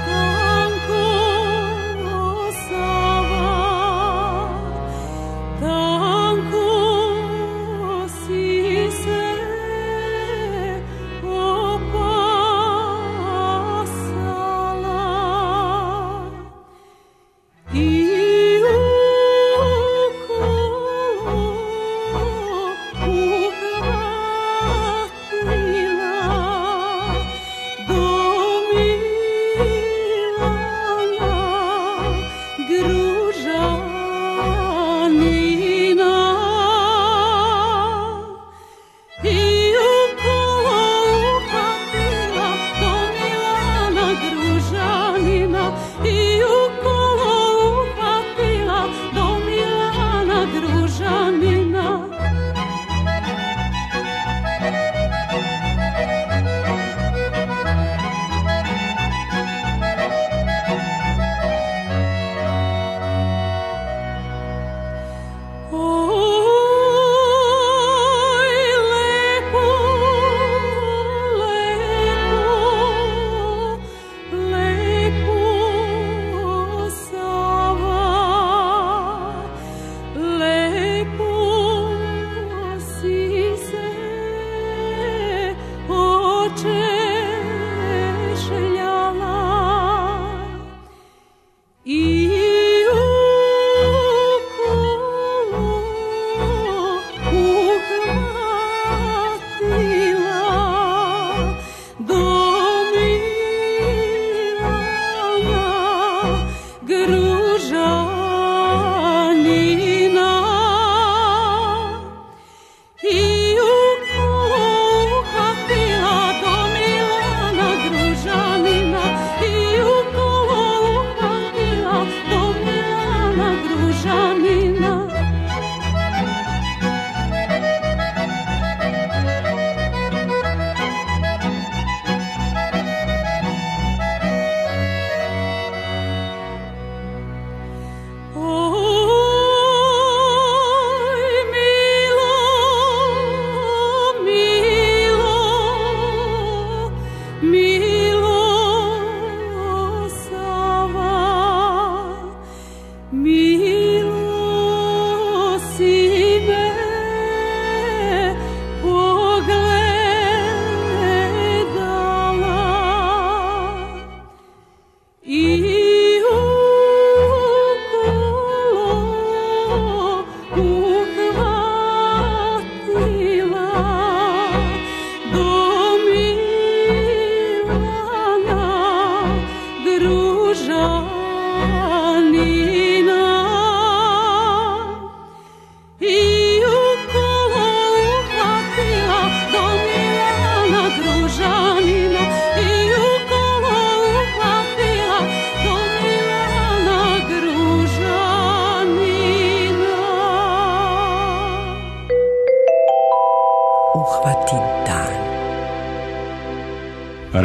Da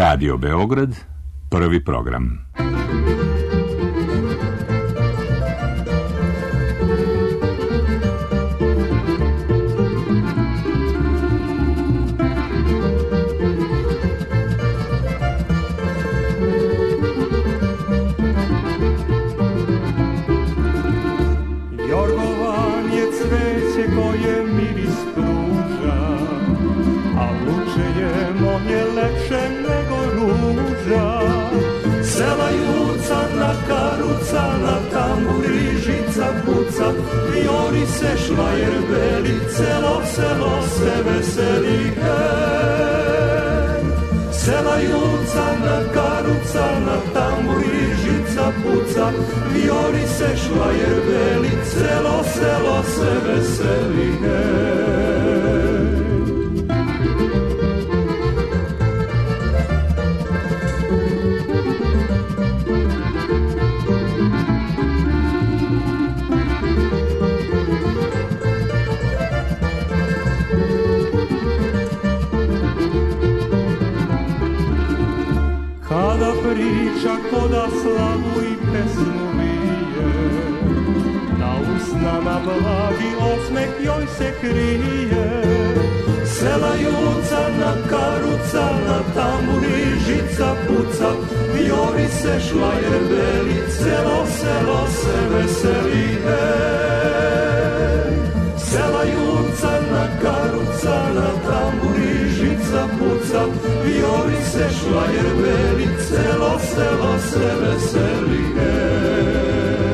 Radio Beograd, prvi program. Jorgovan je cveće koje miris pruža, a luče je moje lepše nego ruža. Sela juca na karuca, na tamburi žica puca, viori se švajer beli, celo selo se veseli, hej. Sela juca na karuca, na tamburi žica puca, viori se švajer beli, celo selo se veseli, hej. Kada priča koda slavu i pesmu vije, na usnama blagi osmeh joj se krije. Sela juca na karuca, na tamburi žica puca, viori se švajer beli, celo selo se veseli, hej. Sela juca na karuca, na tamburi žica puca, viori se švajer beli, celo selo se veseli, hej.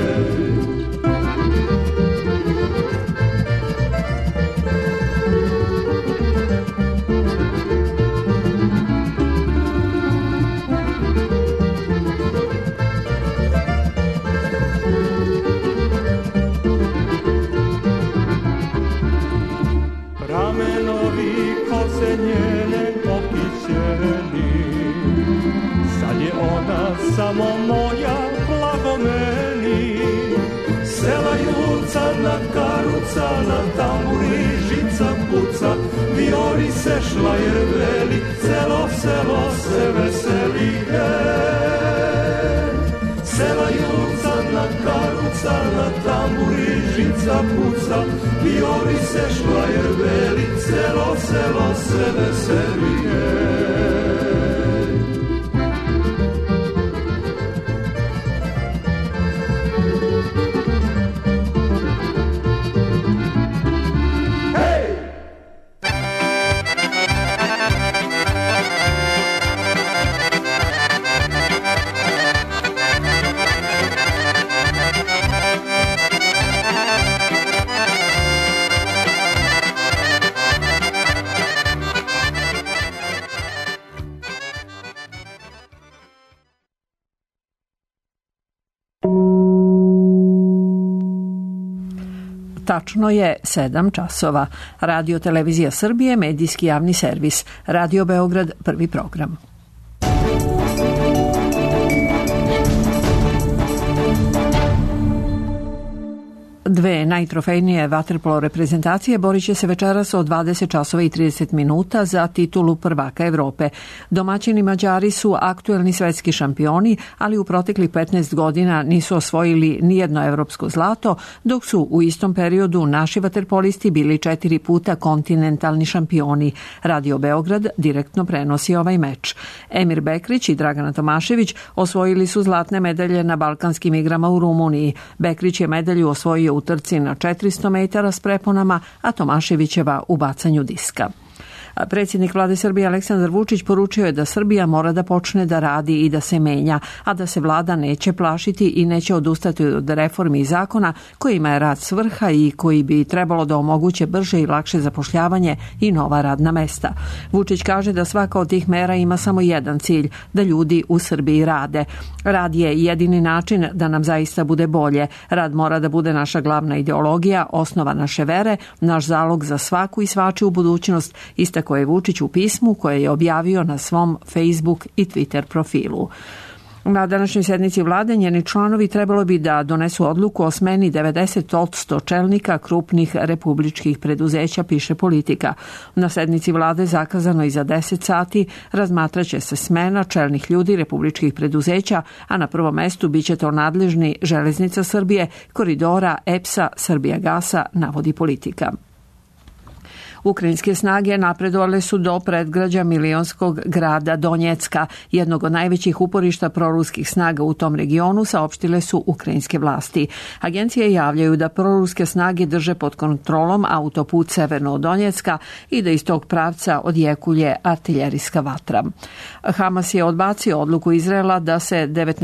Ramenovi kose njene okićeni, sad je ona samo moja, blago meni. Sela juca na karuca, na tamburi žica puca, viori se švajer beli, celo selo se veseli, hej. Sela juca na karuca, na tamburi žica puca, viori se švajer beli, celo selo se veseli, hej. Tačno je 7 časova. Radio Televizija Srbije, medijski javni servis. Radio Beograd, prvi program. Dve najtrofejnije vaterpolo reprezentacije borit će se večeras od 20 časova i 30 minuta za titulu prvaka Evrope. Domaćini Mađari su aktuelni svetski šampioni, ali u proteklih 15 godina nisu osvojili nijedno evropsko zlato, dok su u istom periodu naši vaterpolisti bili 4 puta kontinentalni šampioni. Radio Beograd direktno prenosi ovaj meč. Emir Bekrić i Dragana Tomašević osvojili su zlatne medalje na Balkanskim igrama u Rumuniji. Bekrić je medalju osvojio u trci na 400 metara s preponama, a Tomaševićeva u bacanju diska. Predsjednik vlade Srbije Aleksandar Vučić poručio je da Srbija mora da počne da radi i da se menja, a da se vlada neće plašiti i neće odustati od reformi i zakona kojima je rad svrha i koji bi trebalo da omoguće brže i lakše zapošljavanje i nova radna mesta. Vučić kaže da svaka od tih mera ima samo jedan cilj, da ljudi u Srbiji rade. Rad je jedini način da nam zaista bude bolje. Rad mora da bude naša glavna ideologija, osnova naše vere, naš zalog za svaku i svačiju budućnost, istakao je Vučić u pismu koje je objavio na svom Facebook i Twitter profilu. Na današnjoj sednici vlade njeni članovi trebalo bi da donesu odluku o smeni 90% čelnika krupnih republičkih preduzeća, piše Politika. Na sednici vlade zakazano i za 10 sati razmatraće se smena čelnih ljudi republičkih preduzeća, a na prvom mestu biće to nadležni Železnica Srbije, Koridora, EPS-a, Srbijagasa, navodi Politika. Ukrajinske snage napredovale su do predgrađa milionskog grada Donjecka, jednog od najvećih uporišta proruskih snaga u tom regionu, saopštile su ukrajinske vlasti. Agencije javljaju da proruske snage drže pod kontrolom autoput severno od Donjecka i da iz tog pravca odjekulje artiljerijska vatra. Hamas je odbacio odluku Izraela da se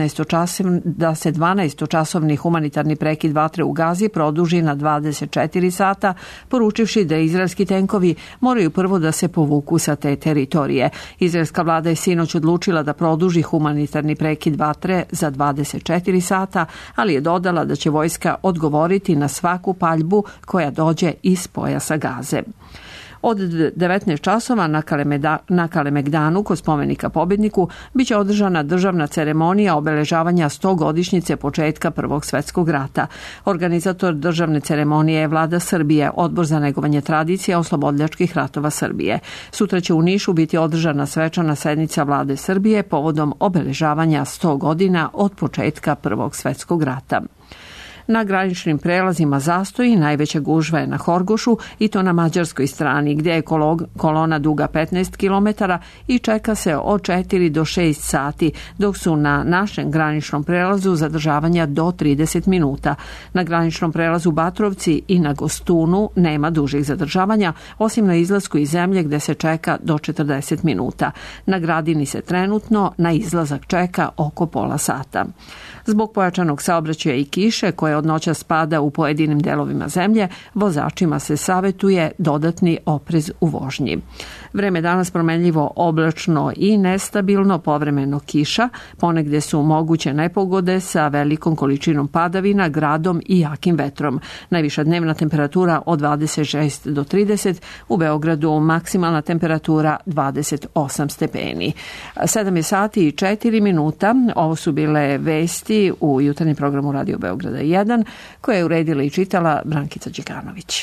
12-časovni humanitarni prekid vatre u Gazi produži na 24 sata, poručivši da izraelski tenkovi moraju prvo da se povuku sa te teritorije. Izraelska vlada je sinoć odlučila da produži humanitarni prekid vatre za 24 sata, ali je dodala da će vojska odgovoriti na svaku paljbu koja dođe iz pojasa Gaze. Od 19 časova na Kalemegdanu kod spomenika pobjedniku biće održana državna ceremonija obeležavanja 100-godišnjice početka Prvog svjetskog rata. Organizator državne ceremonije je Vlada Srbije, Odbor za negovanje tradicija oslobodilačkih ratova Srbije. Sutra će u Nišu biti održana svečana sednica Vlade Srbije povodom obeležavanja 100 godina od početka Prvog svjetskog rata. Na graničnim prelazima zastoji, najveća gužva je na Horgošu i to na mađarskoj strani gdje je kolona duga 15 km i čeka se od 4 do 6 sati, dok su na našem graničnom prelazu zadržavanja do 30 minuta. Na graničnom prelazu Batrovci i na Gostunu nema dužih zadržavanja, osim na izlasku iz zemlje gdje se čeka do 40 minuta. Na Gradini se trenutno na izlazak čeka oko pola sata. Zbog pojačanog saobraćaja i kiše koje od noća spada u pojedinim delovima zemlje, vozačima se savjetuje dodatni oprez u vožnji. Vreme danas promenljivo, oblačno i nestabilno, povremeno kiša, ponegdje su moguće nepogode sa velikom količinom padavina, gradom i jakim vetrom. Najviša dnevna temperatura od 26 do 30, u Beogradu maksimalna temperatura 28 stepeni. 7 je sati i 4 minuta, ovo su bile vesti u jutarnjem programu Radio Beograda 1, koje je uredila i čitala Brankica Đekanović.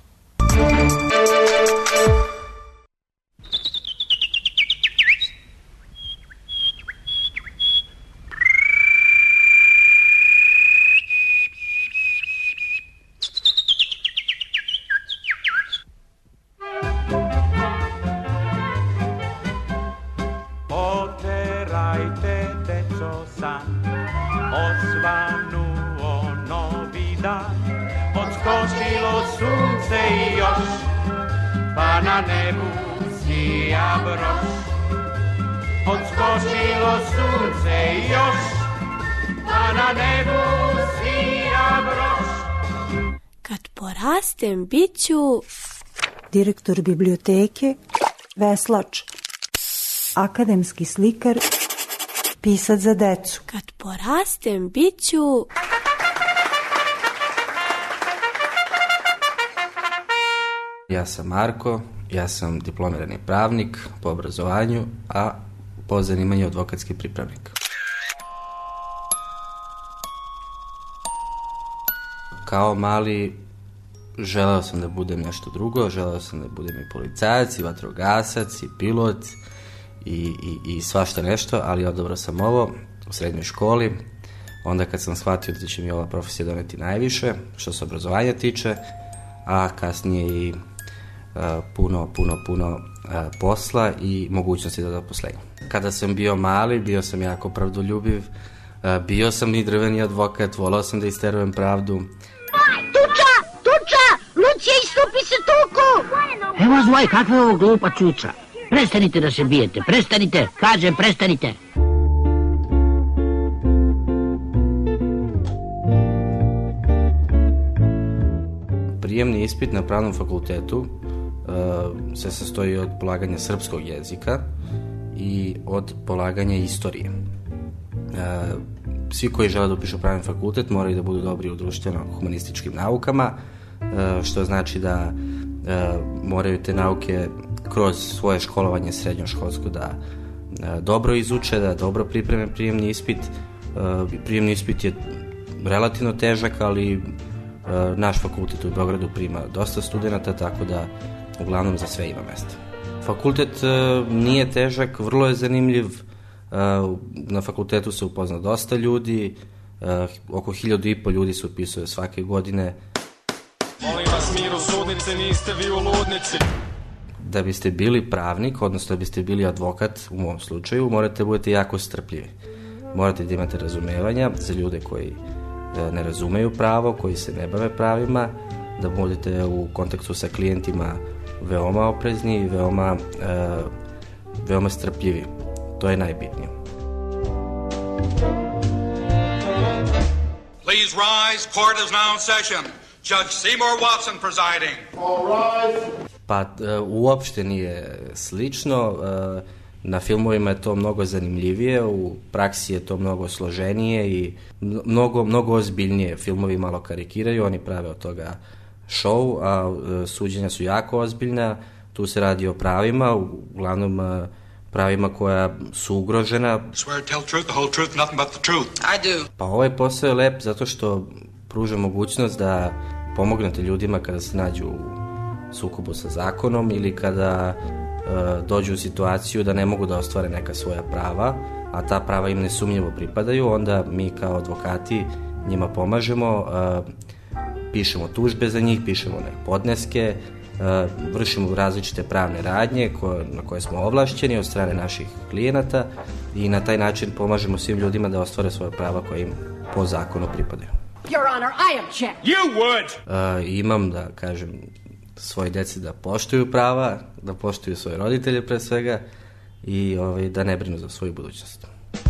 Oterajte, deco, san, osvanuo novi dan, odskočilo sunce i još, pa na nebu sija broš. Odskočilo sunce i još, pa na nebu sija broš. Kad porastem biću direktor biblioteke, veslač, akademski slikar, pisac za decu. Kad porastem biću Ja sam Marko, ja sam diplomirani pravnik po obrazovanju, a po zanimanju advokatski pripravnik. Kao mali želeo sam da budem nešto drugo, želeo sam da budem i policajac, i vatrogasac, i pilot, i svašta nešto, ali odabrao sam ovo u srednjoj školi. Onda kad sam shvatio da će mi ova profesija doneti najviše, što se obrazovanja tiče, a kasnije i puno posla i mogućnosti za zaposlenje. Kada sam bio mali, bio sam jako pravdoljubiv, bio sam i drveni advokat, volao sam da isterujem pravdu. Tuča! Lucija, istupi se tuku! Evo zvoj, kakva je ovo glupa čuča? Prestanite da se bijete, prestanite, kažem prestanite. Prijemni ispit na pravnom fakultetu se sastoji od polaganja srpskog jezika i od polaganja istorije. Svi koji žele da upišu pravni fakultet moraju da budu dobri u društveno-humanističkim naukama, što znači da moraju te nauke kroz svoje školovanje srednjoškolsko dobro izuče, da dobro pripreme prijemni ispit. Prijemni ispit je relativno težak, ali naš fakultet u Beogradu prima dosta studenata, tako da uglavnom za sve ima mesta. Fakultet nije težak, vrlo je zanimljiv. Na fakultetu se upozna dosta ljudi, oko 1500 ljudi se upisuje svake godine. Molim vas, mir u sudnici, niste vi u ludnici. Da biste bili pravnik, odnosno da biste bili advokat, u mom slučaju, morate budete jako strpljivi. Morate da imate razumevanja za ljude koji ne razumeju pravo, koji se ne bave pravima, da budete u kontaktu sa klijentima veoma oprezni i veoma strpljivi. To je najbitnije. Please rise, court is now in session. Judge Seymour Watson presiding. All rise. Pa uopšte nije slično. Na filmovima je to mnogo zanimljivije, u praksi je to mnogo složenije i mnogo ozbiljnije. Filmovi malo karikiraju, oni prave od toga show, a suđenja su jako ozbiljna. Tu se radi o pravima, uglavnom pravima koja su ugrožena. Swear to tell the truth, the whole truth, nothing but the truth. I do. Pa ovaj posao je lep zato što pruža mogućnost da pomognete ljudima kada se nađu u sukobu sa zakonom ili kada dođu u situaciju da ne mogu da ostvare neka svoja prava, a ta prava im nesumnjivo pripadaju, onda mi kao advokati njima pomažemo, pišemo tužbe za njih, pišemo podneske, vršimo različite pravne radnje na koje smo ovlašćeni od strane naših klijenata i na taj način pomažemo svim ljudima da ostvare svoje prava koje im po zakonu pripadaju. Your Honor, I object. You would! Imam, da kažem, svoje deci da poštuju prava, da poštuju svoje roditelje pre svega i da ne brinu za svoju budućnost.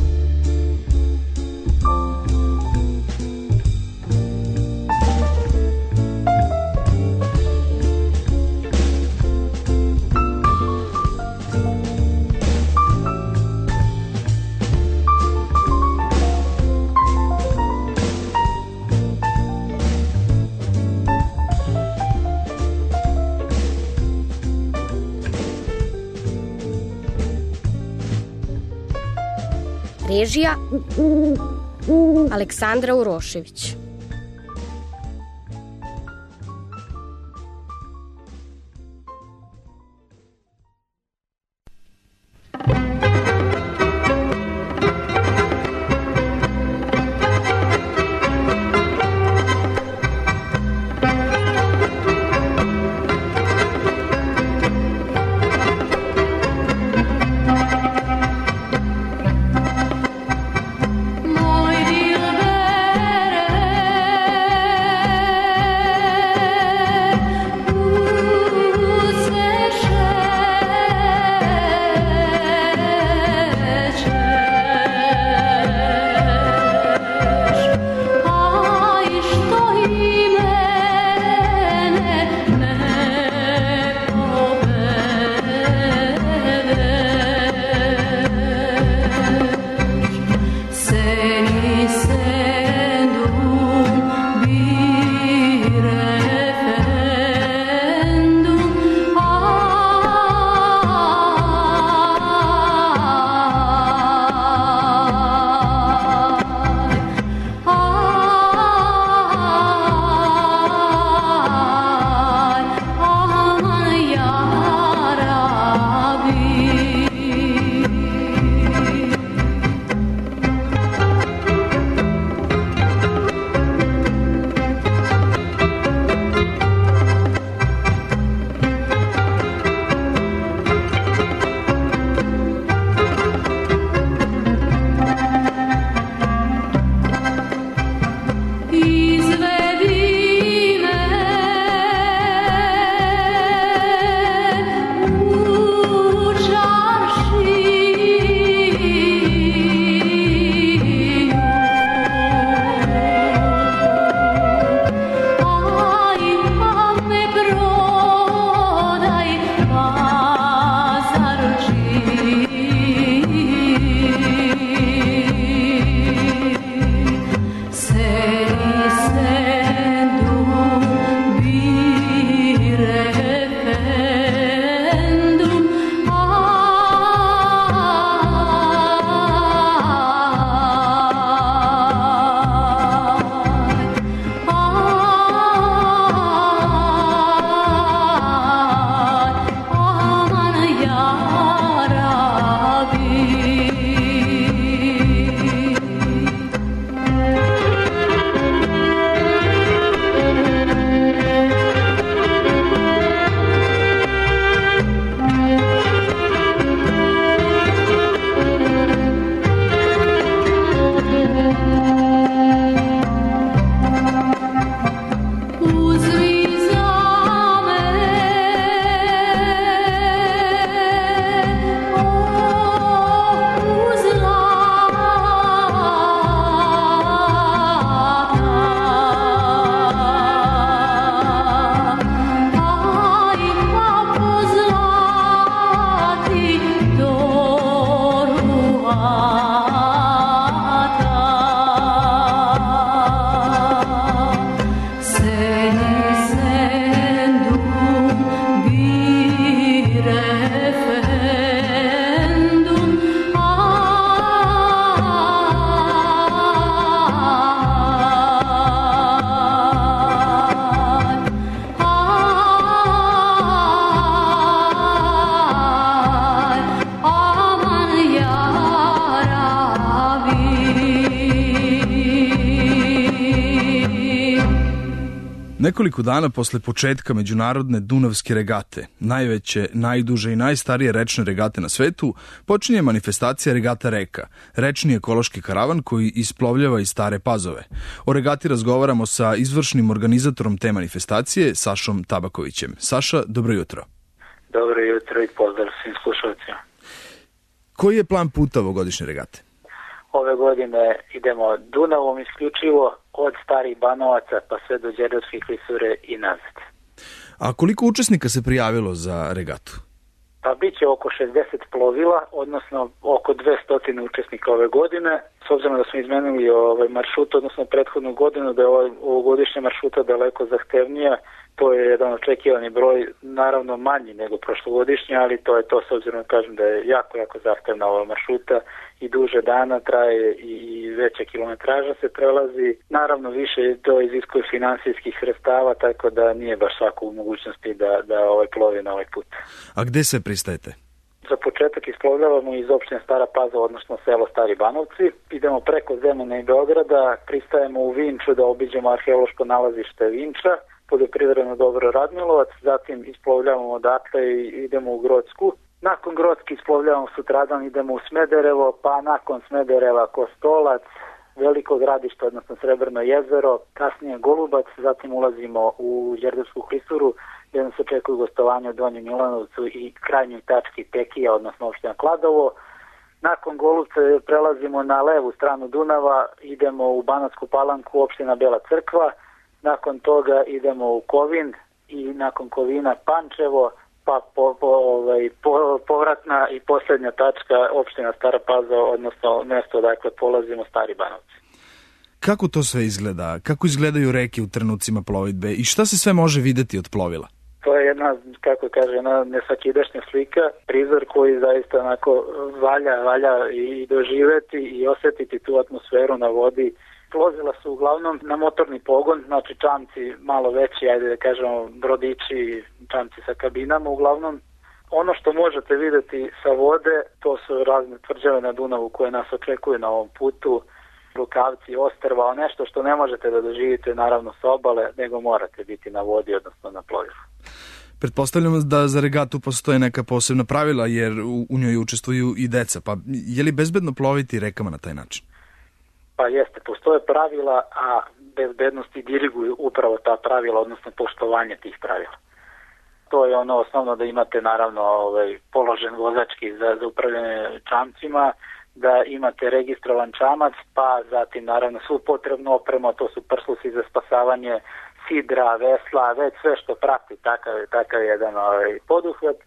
Režija Aleksandra Urošević. Moj dilere Nekoliko dana posle početka međunarodne Dunavske regate, najveće, najduže i najstarije rečne regate na svetu, počinje manifestacija Regata Reka, rečni ekološki karavan koji isplovljava iz Stare Pazove. O regati razgovaramo sa izvršnim organizatorom te manifestacije, Sašom Tabakovićem. Saša, dobro jutro. Dobro jutro i pozdrav svim slušalcima. Koji je plan puta ovogodišnje regate? Ove godine idemo Dunavom isključivo od Starih Banovaca pa sve do Đerdapske klisure i nazad. A koliko učesnika se prijavilo za regatu? Pa bit će oko 60 plovila, odnosno oko 200 učesnika ove godine. S obzirom da smo izmenili maršrut, odnosno prethodnu godinu, da je ovogodišnja maršruta daleko zahtevnija, to je jedan očekivani broj, naravno manji nego prošlogodišnji, ali to je to, s obzirom da kažem da je jako zahtevna ova maršruta i duže dana traje i veća kilometraža se prelazi. Naravno više to iziskuje finansijskih sredstava, tako da nije baš svako u mogućnosti da plovi na ovaj put. A gde se pristajete? Za početak isplovljavamo iz opštine Stara Pazova, odnosno selo Stari Banovci. Idemo preko Zemuna i Beograda, pristajemo u Vinču da obiđemo arheološko nalazište Vinča, poljoprivredno dobro Radmilovac, zatim isplovljavamo odatle i idemo u Grodsku. Nakon Grodski isplovljavamo sutradan, idemo u Smederevo, pa nakon Smedereva Kostolac, Veliko Gradište, odnosno Srebrno jezero, kasnije Golubac, zatim ulazimo u Đerdapsku klisuru, gdje nas očekuju gostovanje u Donjem Milanovcu i krajnjoj tački Tekija, odnosno opština Kladovo. Nakon Golubca prelazimo na levu stranu Dunava, idemo u Banatsku Palanku, opština Bela Crkva, nakon toga idemo u Kovin i nakon Kovina Pančevo, pa povratna i posljednja tačka opština Stara Pazova, odnosno mjesto odakle polazimo Stari Banovci. Kako to sve izgleda? Kako izgledaju reke u trenucima plovidbe i šta se sve može videti od plovila? To je jedna, kako kaže, jedna nesvakidašnja slika, prizor koji zaista onako valja i doživeti i osjetiti tu atmosferu na vodi. Plovila su uglavnom na motorni pogon, znači čamci malo veći, ajde da kažemo brodići, čamci sa kabinama uglavnom. Ono što možete vidjeti sa vode, to su razne tvrđave na Dunavu koje nas očekuju na ovom putu, Rukavci, Ostrva, nešto što ne možete da doživite naravno sa obale, nego morate biti na vodi, odnosno na plovilu. Pretpostavljamo da za regatu postoje neka posebna pravila, jer u njoj učestvuju i deca, pa je li bezbedno ploviti rekama na taj način? Pa jeste, postoje pravila, a bezbednosti diriguju upravo ta pravila, odnosno poštovanje tih pravila. To je ono osnovno, da imate naravno položen vozački za upravljanje čamcima, da imate registrovan čamac, pa zatim naravno svu potrebnu opremu, to su prslusi za spasavanje, sidra, vesla, već sve što prati takav jedan poduhvat.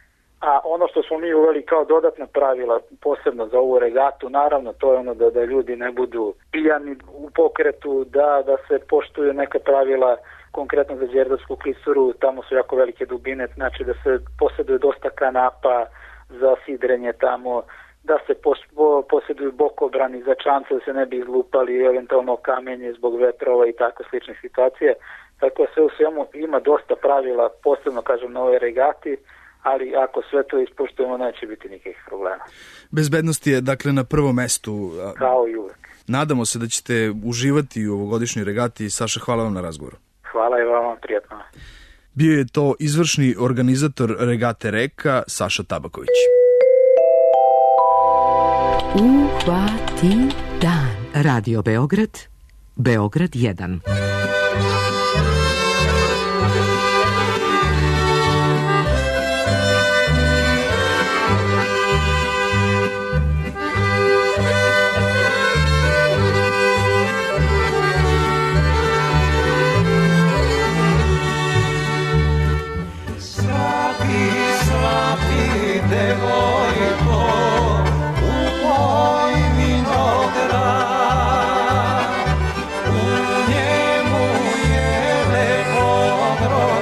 A ono što smo mi uveli kao dodatna pravila, posebno za ovu regatu, naravno to je ono da ljudi ne budu pijani u pokretu, da se poštuju neka pravila, konkretno za Đerdapsku klisuru, tamo su jako velike dubine, znači da se posjeduje dosta kanapa za sidrenje tamo, da se posjeduju bokobrani za čamce da se ne bi izlupali, eventualno kamenje zbog vetrova i tako slične situacije. Tako sve u svemu ima dosta pravila, posebno kažem na ovoj regati, ali ako sve to ispoštujemo, neće biti nikakvih problema. Bezbednost je dakle na prvom mestu. Kao i uvek. Nadamo se da ćete uživati u ovogodišnjoj regati. Saša, hvala vam na razgovoru. Hvala i vama, prijatno. Bio je to izvršni organizator regate Reka, Saša Tabaković. Uhvati dan. Radio Beograd, Beograd 1. U njemu je lepo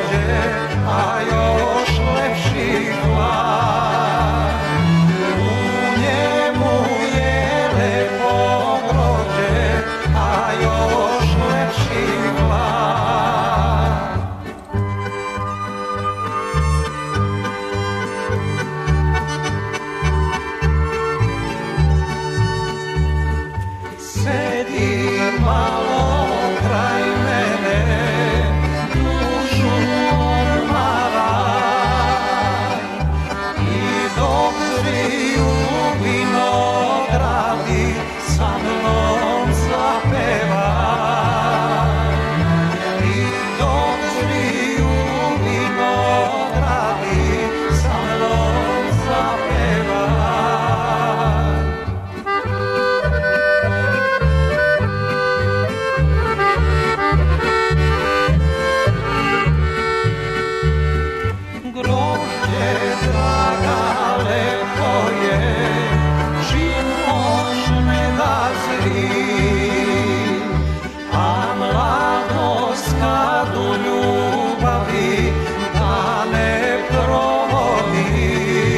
skladu ljubavi da ne provodi,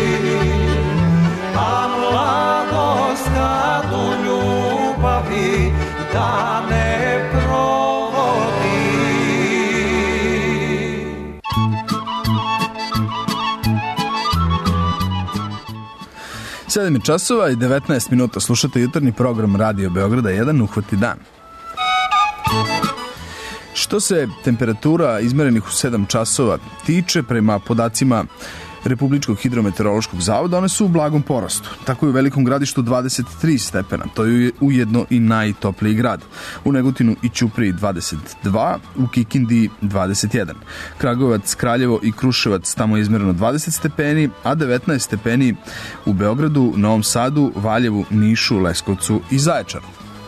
a mladost skladu ljubavi da ne provodi. 7 časova i 19 minuta, slušate jutarnji program Radio Beograda 1, Uhvati dan. Što se temperatura izmerenih u 7 časova tiče, prema podacima Republičkog hidrometeorološkog zavoda, one su u blagom porastu. Tako je u Velikom Gradištu 23 stepena, to je ujedno i najtopliji grad. U Negotinu i Ćupriji 22, u Kikindi 21. Kragujevac, Kraljevo i Kruševac, tamo je izmereno 20 stepeni, a 19 stepeni u Beogradu, Novom Sadu, Valjevu, Nišu, Leskovcu i Zaječaru.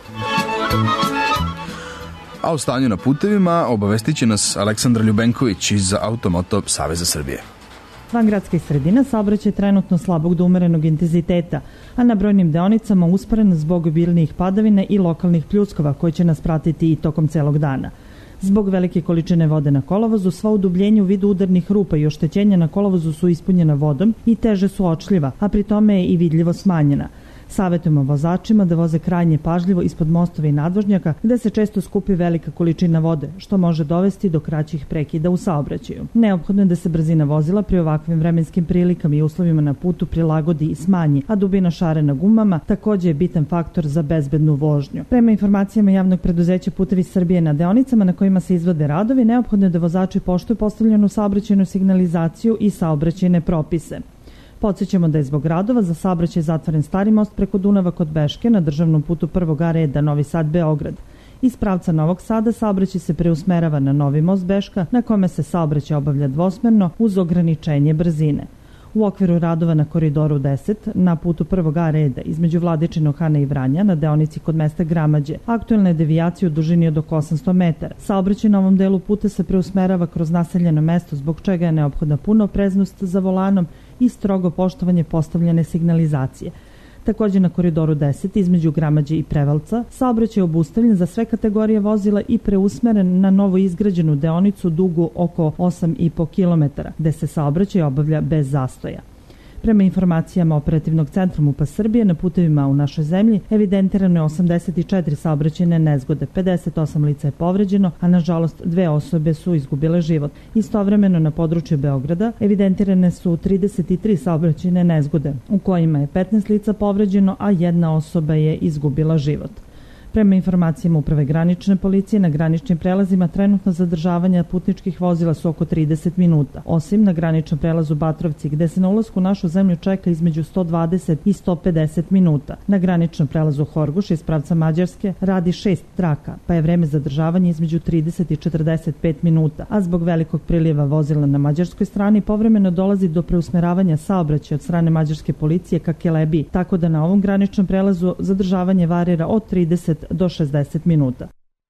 A o stanju na putevima obavestit će nas Aleksandra Ljubenković iz Automoto Saveza Srbije. Van gradskih sredina saobraćaj trenutno slabog do umerenog intenziteta, a na brojnim deonicama usporen zbog obilnijih padavina i lokalnih pljuskova koji će nas pratiti i tokom celog dana. Zbog velike količine vode na kolovozu, sva udubljenja u vidu udarnih rupa i oštećenja na kolovozu su ispunjena vodom i teže su očljiva, a pri tome je i vidljivo smanjena. Savetujemo vozačima da voze krajnje pažljivo ispod mostova i nadvožnjaka gde se često skupi velika količina vode, što može dovesti do kraćih prekida u saobraćaju. Neophodno je da se brzina vozila pri ovakvim vremenskim prilikama i uslovima na putu prilagodi i smanji, a dubina šare na gumama takođe je bitan faktor za bezbednu vožnju. Prema informacijama javnog preduzeća Putevi Srbije, na deonicama na kojima se izvode radovi, neophodno je da vozači poštuju postavljenu saobraćajnu signalizaciju i saobraćajne propise. Podsjećamo da je zbog radova za saobraćaj zatvoren stari most preko Dunava kod Beške na državnom putu prvog A reda Novi Sad-Beograd. Iz pravca Novog Sada saobraćaj se preusmerava na Novi most Beška, na kome se saobraćaj obavlja dvosmerno uz ograničenje brzine. U okviru radova na koridoru 10 na putu prvog A reda između Vladičinog Hana i Vranja na deonici kod mesta Gramađe aktuelne devijacije u dužini od oko 800 metara. Saobraćaj na ovom delu puta se preusmerava kroz naseljeno mesto, zbog čega je neophodna puna opreznost za volanom i strogo poštovanje postavljene signalizacije. Takođe na koridoru 10 između Gramađe i Prevalca saobraćaj je obustavljen za sve kategorije vozila i preusmeren na novo izgrađenu deonicu dugu oko 8,5 km, gde se saobraćaj obavlja bez zastoja. Prema informacijama Operativnog centra MUP-a Srbije, na putevima u našoj zemlji evidentirano je 84 saobraćajne nezgode, 58 lica je povređeno, a nažalost 2 osobe su izgubile život. Istovremeno na području Beograda evidentirane su 33 saobraćajne nezgode, u kojima je 15 lica povređeno, a 1 osoba je izgubila život. Prema informacijama Uprave granične policije, na graničnim prelazima trenutno zadržavanja putničkih vozila su oko 30 minuta, osim na graničnom prelazu Batrovci, gde se na ulasku u našu zemlju čeka između 120 i 150 minuta. Na graničnom prelazu Horgoš iz pravca Mađarske radi 6 traka, pa je vreme zadržavanja između 30 i 45 minuta, a zbog velikog prilijeva vozila na mađarskoj strani povremeno dolazi do preusmeravanja saobraćaja od strane mađarske policije ka Kelebiji, tako da na ovom graničnom prelazu zadržavanje varira od 30 do 60 minuta.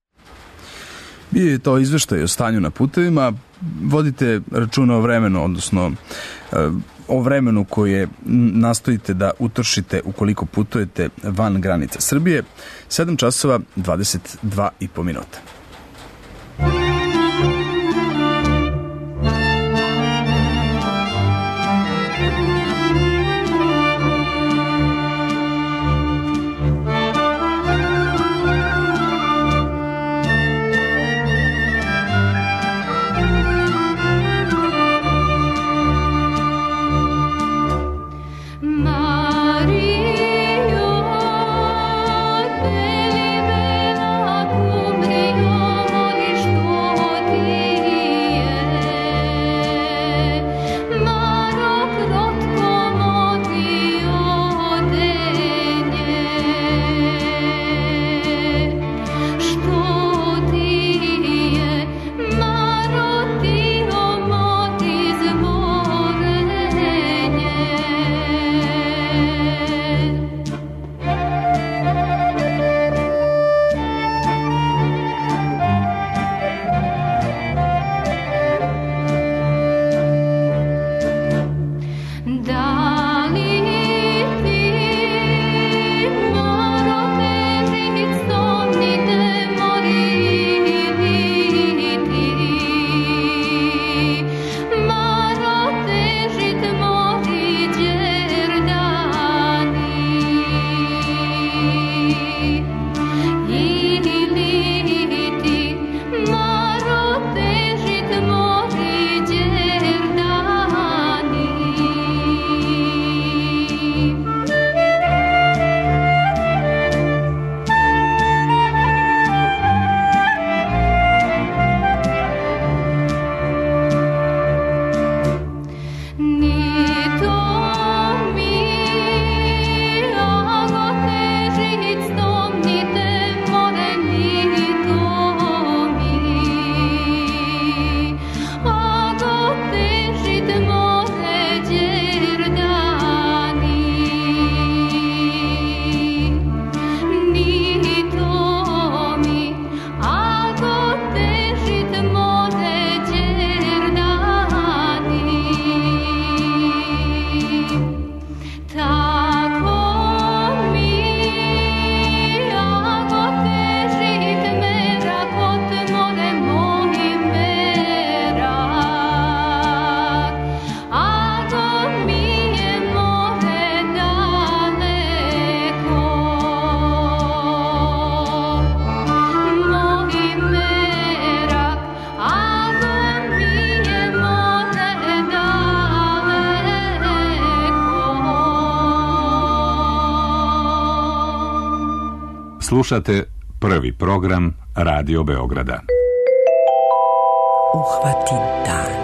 Bio je to izveštaj o stanju na putevima. Vodite računa o vremenu, odnosno o vremenu koje nastojite da utrošite ukoliko putujete van granica Srbije. 7 časova 22,5 minuta. Mario, deli me na Slušate prvi program Radio Beograda. Uhvati dan.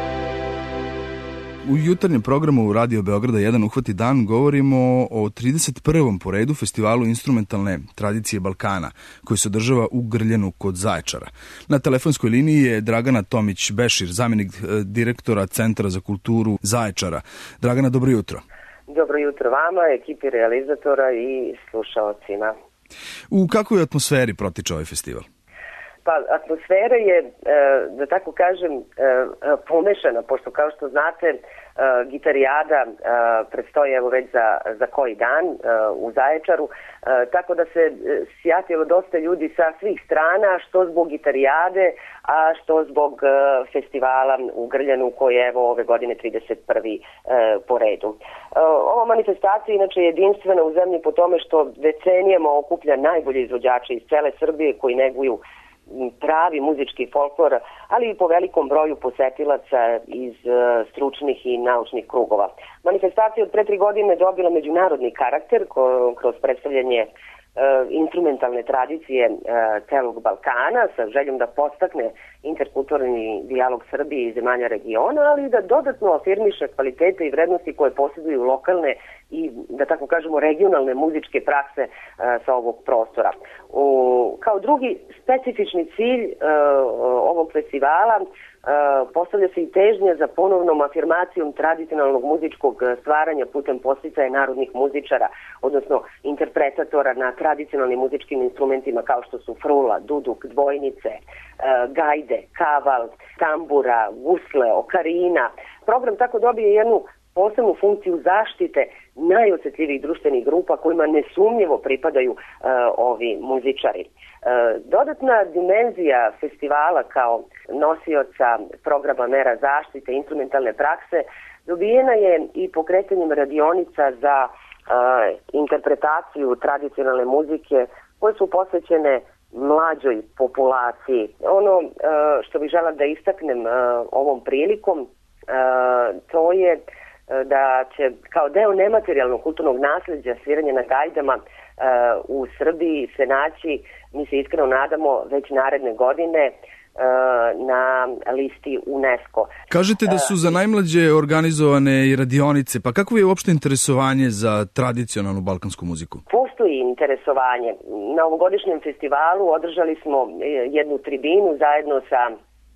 U jutarnjem programu Radio Beograda 1 Uhvati dan govorimo o 31. po redu festivalu instrumentalne tradicije Balkana, koji se održava u Grljenu kod Zaječara. Na telefonskoj liniji je Dragana Tomić-Bešir, zamjenik direktora Centra za kulturu Zaječara. Dragana, dobro jutro. Dobro jutro vama, ekipi realizatora i slušalcima. U kakvoj atmosferi protiče ovaj festival? Pa atmosfera je, da tako kažem, pomešana, pošto kao što znate, gitarijada predstoji evo već za koji dan u Zaječaru, tako da se sjatilo dosta ljudi sa svih strana, što zbog gitarijade, a što zbog festivala u Grljanu koji je evo ove godine 31. po redu. Ova manifestacija inače je jedinstvena u zemlji po tome što decenijama okuplja najbolje izvođače iz cele Srbije koji neguju pravi muzički folklor, ali i po velikom broju posetilaca iz stručnih i naučnih krugova. Manifestacija od pre 3 godine dobila međunarodni karakter kroz predstavljanje instrumentalne tradicije celog Balkana sa željom da podstakne interkulturni dijalog Srbije i zemalja regiona, ali i da dodatno afirmiše kvalitete i vrednosti koje posjeduju lokalne i, da tako kažemo, regionalne muzičke prakse sa ovog prostora. Kao drugi specifični cilj ovog festivala postavlja se i težnja za ponovnom afirmacijom tradicionalnog muzičkog stvaranja putem podsticaja narodnih muzičara, odnosno interpretatora na tradicionalnim muzičkim instrumentima kao što su frula, duduk, dvojnice, gajde, kaval, tambura, gusle, okarina. Program tako dobije jednu posebnu funkciju zaštite najosjetljivijih društvenih grupa kojima nesumnjivo pripadaju ovi muzičari. Dodatna dimenzija festivala kao nosioca programa mera zaštite instrumentalne prakse dobijena je i pokretanjem radionica za interpretaciju tradicionalne muzike koje su posvećene mlađoj populaciji. Ono što bih žela da istaknem ovom prilikom, to je da će kao deo nematerijalnog kulturnog nasljeđa sviranje na gajdama u Srbiji se naći, mi se iskreno nadamo, već naredne godine na listi UNESCO. Kažete da su za najmlađe organizovane i radionice, pa kako je uopšte interesovanje za tradicionalnu balkansku muziku? Postoji interesovanje. Na ovogodišnjem festivalu održali smo jednu tribinu zajedno sa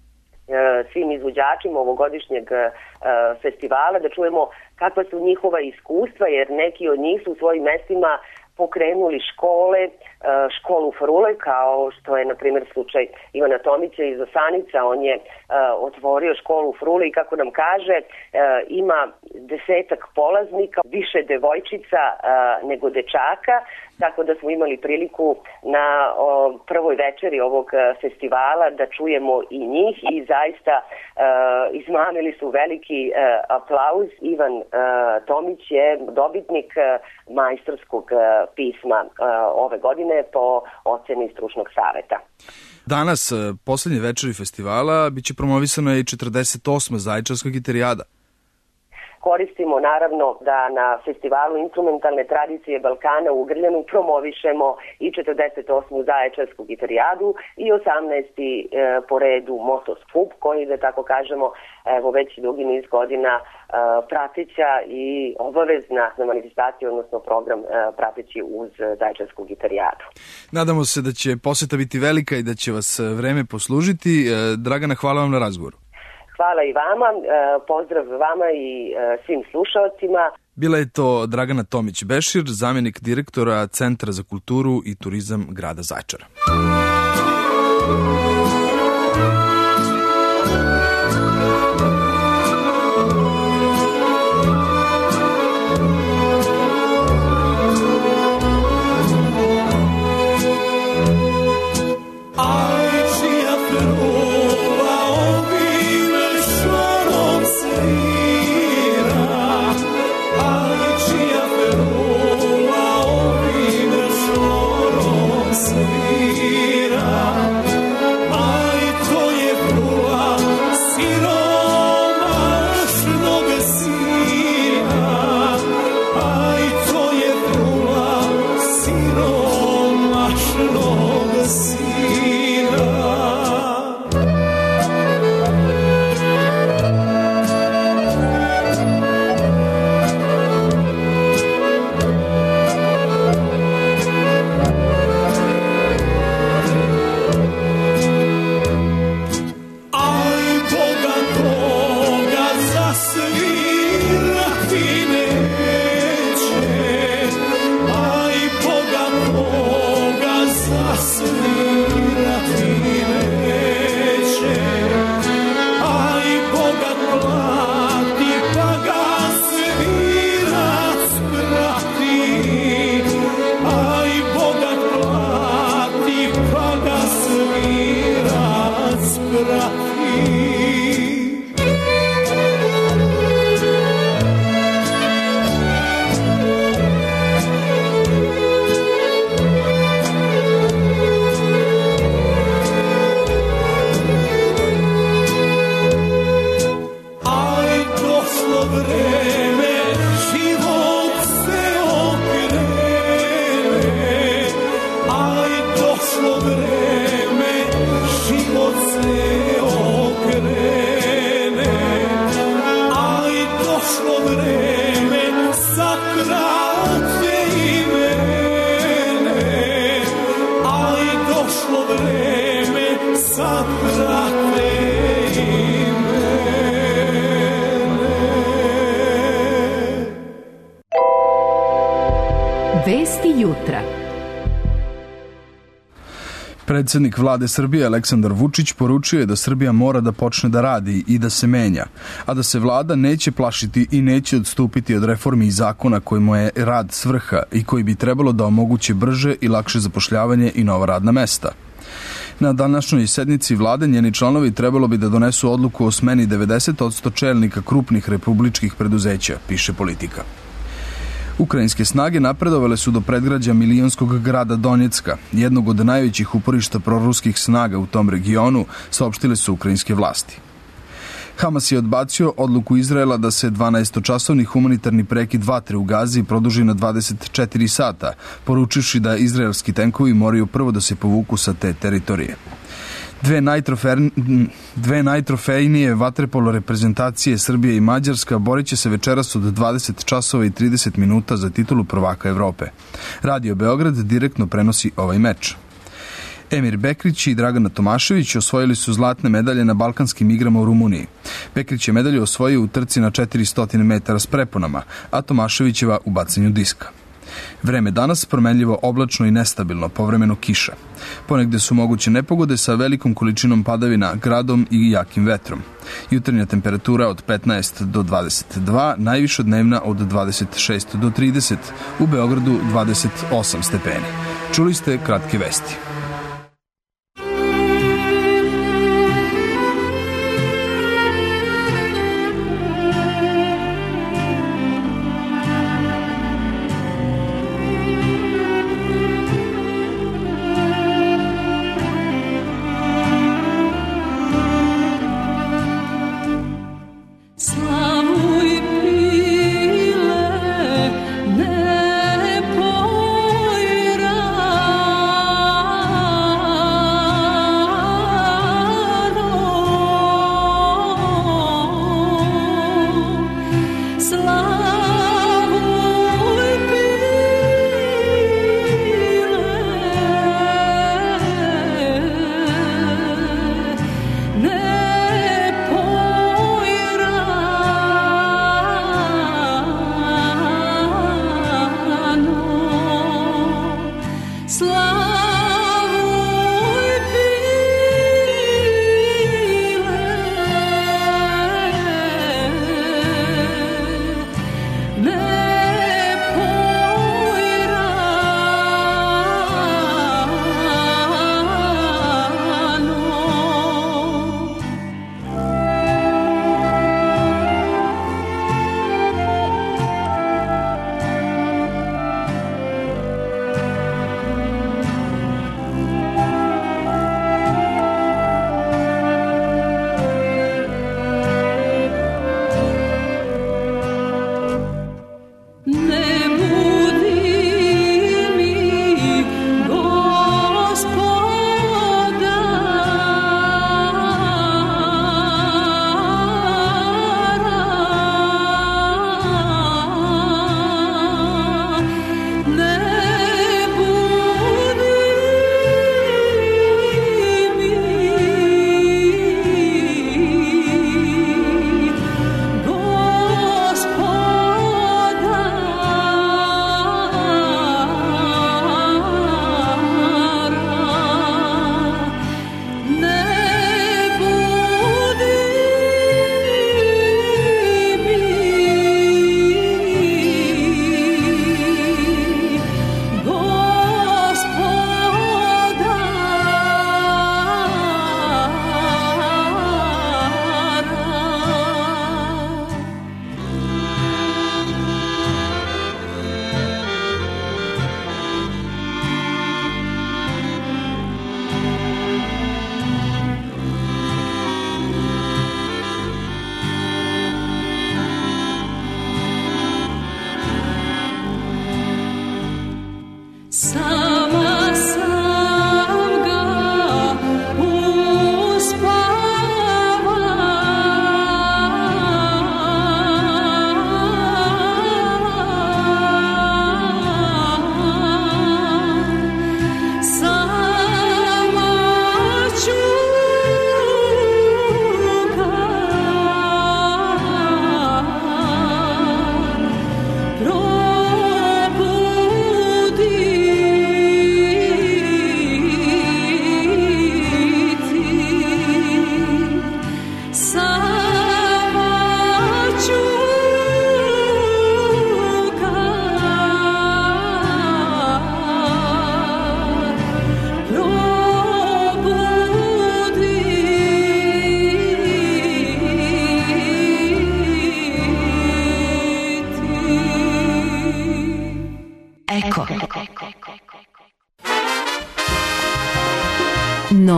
svim izvođačima ovogodišnjeg festivala, da čujemo kakva su njihova iskustva, jer neki od njih su u svojim mestima pokrenuli škole, školu frule, kao što je, na primjer, slučaj Ivana Tomića iz Osanica. On je otvorio školu frule i, kako nam kaže, ima 10 polaznika, više devojčica nego dečaka, tako da smo imali priliku na prvoj večeri ovog festivala da čujemo i njih i zaista izmamili su veliki aplauz. Ivan Tomić je dobitnik majstorskog pisma ove godine po oceni stručnog saveta. Danas, poslednje večeri festivala, biće promovisana i 48. Zaječarska gitarijada. Koristimo naravno da na festivalu instrumentalne tradicije Balkana u Grljanu promovišemo i 48. Zaječarsku gitarijadu i 18. po redu Motoskup, koji, da tako kažemo, evo već dugi niz godina prateća i obavezna na manifestaciju, odnosno program prateći uz Zaječarsku gitarijadu. Nadamo se da će poseta biti velika i da će vas vreme poslužiti. Dragana, hvala vam na razgovoru. Hvala i vama, pozdrav vama i svim slušalcima. Bila je to Dragana Tomić-Bešir, zamjenik direktora Centra za kulturu i turizam grada Zaječara. Svira Vesti jutra. Predsjednik vlade Srbije Aleksandar Vučić poručio je da Srbija mora da počne da radi i da se menja, a da se vlada neće plašiti i neće odstupiti od reformi i zakona kojima je rad svrha i koji bi trebalo da omoguće brže i lakše zapošljavanje i nova radna mesta. Na današnjoj sednici vlade njeni članovi trebalo bi da donesu odluku o smeni 90% čelnika krupnih republičkih preduzeća, piše Politika. Ukrajinske snage napredovale su do predgrađa milionskog grada Donjecka, jednog od najvećih uporišta proruskih snaga u tom regionu, saopštile su ukrajinske vlasti. Hamas je odbacio odluku Izraela da se 12-časovni humanitarni prekid vatre u Gazi produži na 24 sata, poručivši da izraelski tenkovi moraju prvo da se povuku sa te teritorije. Dve najtrofejnije vaterpolo reprezentacije Srbije i Mađarska borit će se večeras od 20 časova i 30 minuta za titulu prvaka Evrope. Radio Beograd direktno prenosi ovaj meč. Emir Bekrić i Dragana Tomašević osvojili su zlatne medalje na Balkanskim igrama u Rumuniji. Bekrić je medalju osvojio u trci na 400 metara s preponama, a Tomaševićeva u bacanju diska. Vreme danas promenljivo oblačno i nestabilno, povremeno kiša. Ponegde su moguće nepogode sa velikom količinom padavina, gradom i jakim vetrom. Jutarnja temperatura od 15 do 22, najviša dnevna od 26 do 30, u Beogradu 28 stepeni. Čuli ste kratke vesti. Ne pojra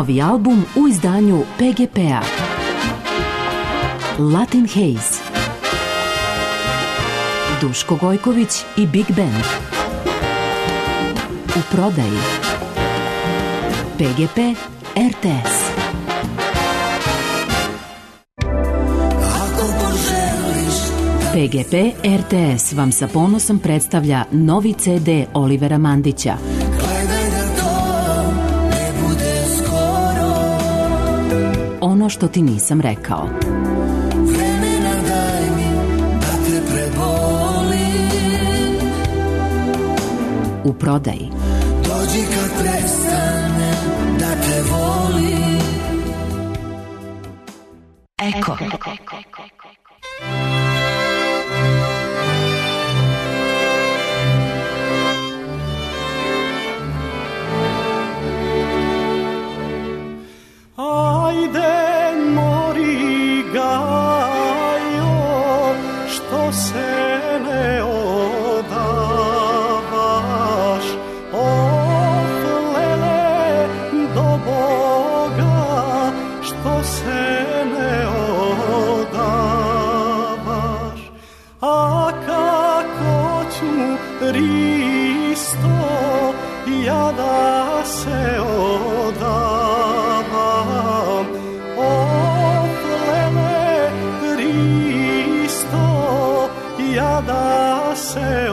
Novi album u izdanju PGP-a. Latin Haze. Duško Gojković i Big Band. U prodaji. PGP RTS. PGP RTS vam sa ponosom predstavlja novi CD Olivera Mandića. Ono što ti nisam rekao. Vremena daj mi da te prebolim. U prodaji. Dođi kad prestane da te volim. Eko. Ajde mori gajo, što se ne odavaš, oflele do Boga, što se ne odavaš. A kako ću Risto ja da se odavaš, ja da se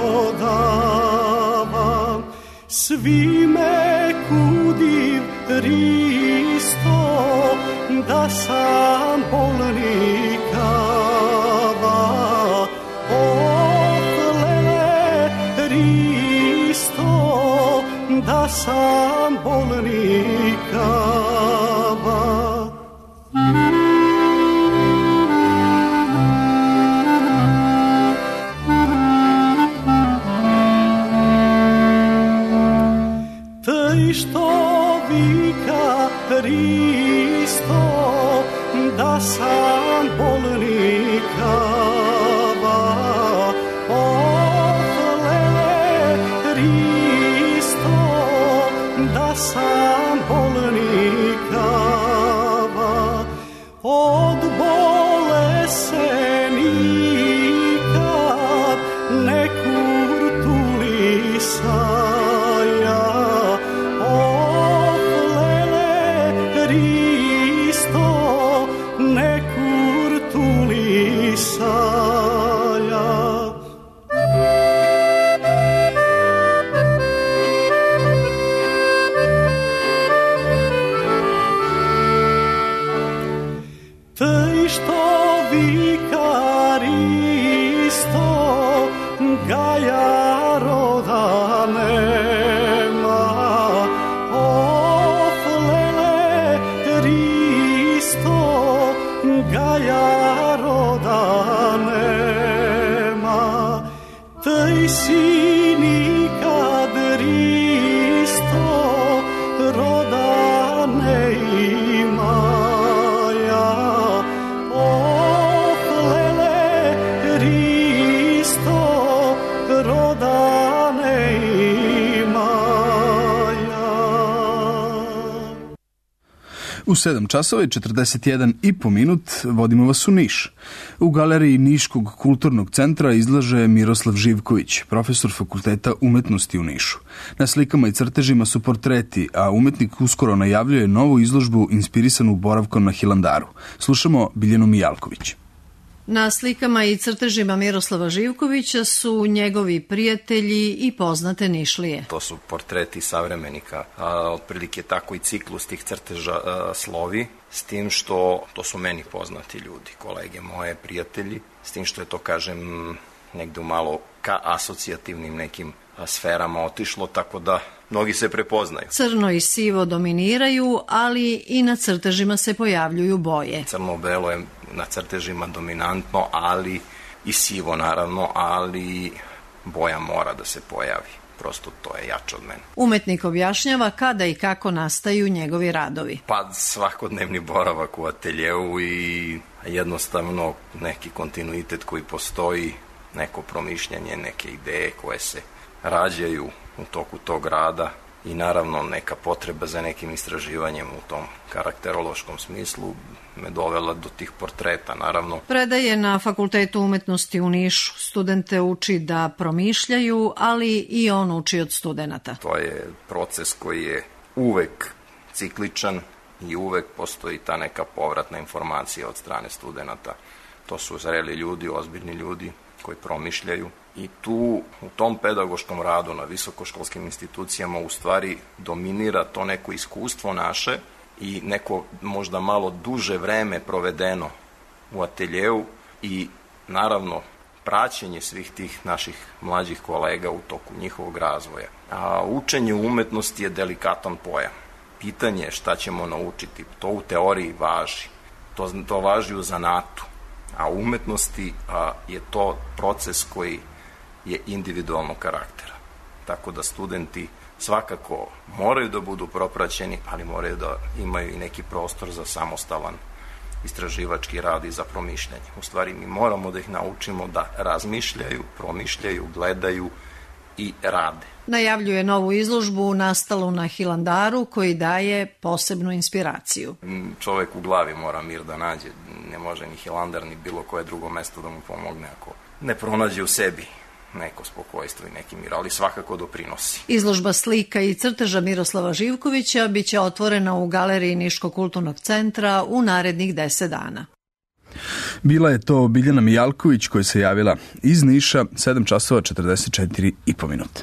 odavam, svi me kudiv Risto, da sam bolnikava. Oflele Risto, da sam bolnikava. Što vika Risto, da sam bolnikava. Oflele Risto, da sam bolnikava. Od bole se nikad ne kurtulisaja. Tăi što vika Risto, gaja roda nema. Oflele Risto, gaja roda nema. Tăi si nikad Risto, roda ne ima. U 7 časova i 41 i po minut vodimo vas u Niš. U galeriji Niškog kulturnog centra izlaže Miroslav Živković, profesor Fakulteta umetnosti u Nišu. Na slikama i crtežima su portreti, a umetnik uskoro najavljuje novu izložbu inspirisanu boravkom na Hilandaru. Slušamo Biljanu Mijalković. Na slikama i crtežima Miroslava Živkovića su njegovi prijatelji i poznate Nišlije. To su portreti savremenika, otprilike tako i ciklus tih crteža slovi, s tim što to su meni poznati ljudi, kolege moje, prijatelji, s tim što je to, kažem, negde malo ka asocijativnim nekim sferama otišlo, tako da mnogi se prepoznaju. Crno i sivo dominiraju, ali i na crtežima se pojavljuju boje. Crno-belo je na crtežima dominantno, ali i sivo naravno, ali boja mora da se pojavi. Prosto to je jače od mene. Umetnik objašnjava kada i kako nastaju njegovi radovi. Pa svakodnevni boravak u ateljeu i jednostavno neki kontinuitet koji postoji, neko promišljanje, neke ideje koje se rađaju u toku tog rada i naravno neka potreba za nekim istraživanjem u tom karakterološkom smislu me dovela do tih portreta, naravno. Predaje na Fakultetu umetnosti u Nišu. Studente uči da promišljaju, ali i on uči od studenata. To je proces koji je uvek cikličan i uvek postoji ta neka povratna informacija od strane studenata. To su zreli ljudi, ozbiljni ljudi koji promišljaju i tu u tom pedagoškom radu na visokoškolskim institucijama u stvari dominira to neko iskustvo naše i neko možda malo duže vreme provedeno u ateljeu i naravno praćenje svih tih naših mlađih kolega u toku njihovog razvoja. A učenje umetnosti je delikatan pojam. Pitanje je šta ćemo naučiti, to u teoriji važi, to važi u zanatu, a u umetnosti je to proces koji je individualnog karaktera. Tako da studenti svakako moraju da budu propraćeni, ali moraju da imaju i neki prostor za samostalan istraživački rad i za promišljanje. U stvari mi moramo da ih naučimo da razmišljaju, promišljaju, gledaju i rade. Najavljuje novu izložbu nastalu na Hilandaru koji daje posebnu inspiraciju. Čovek u glavi mora mir da nađe, ne može ni Hilandar ni bilo koje drugo mesto da mu pomogne ako ne pronađe u sebi neko spokojstvo i neki mir, ali svakako doprinosi. Izložba slika i crteža Miroslava Živkovića biće otvorena u galeriji Niškog kulturnog centra u narednih 10 dana. Bila je to Biljana Mijalković koja se javila iz Niša, 7 časova 44,5 minuta.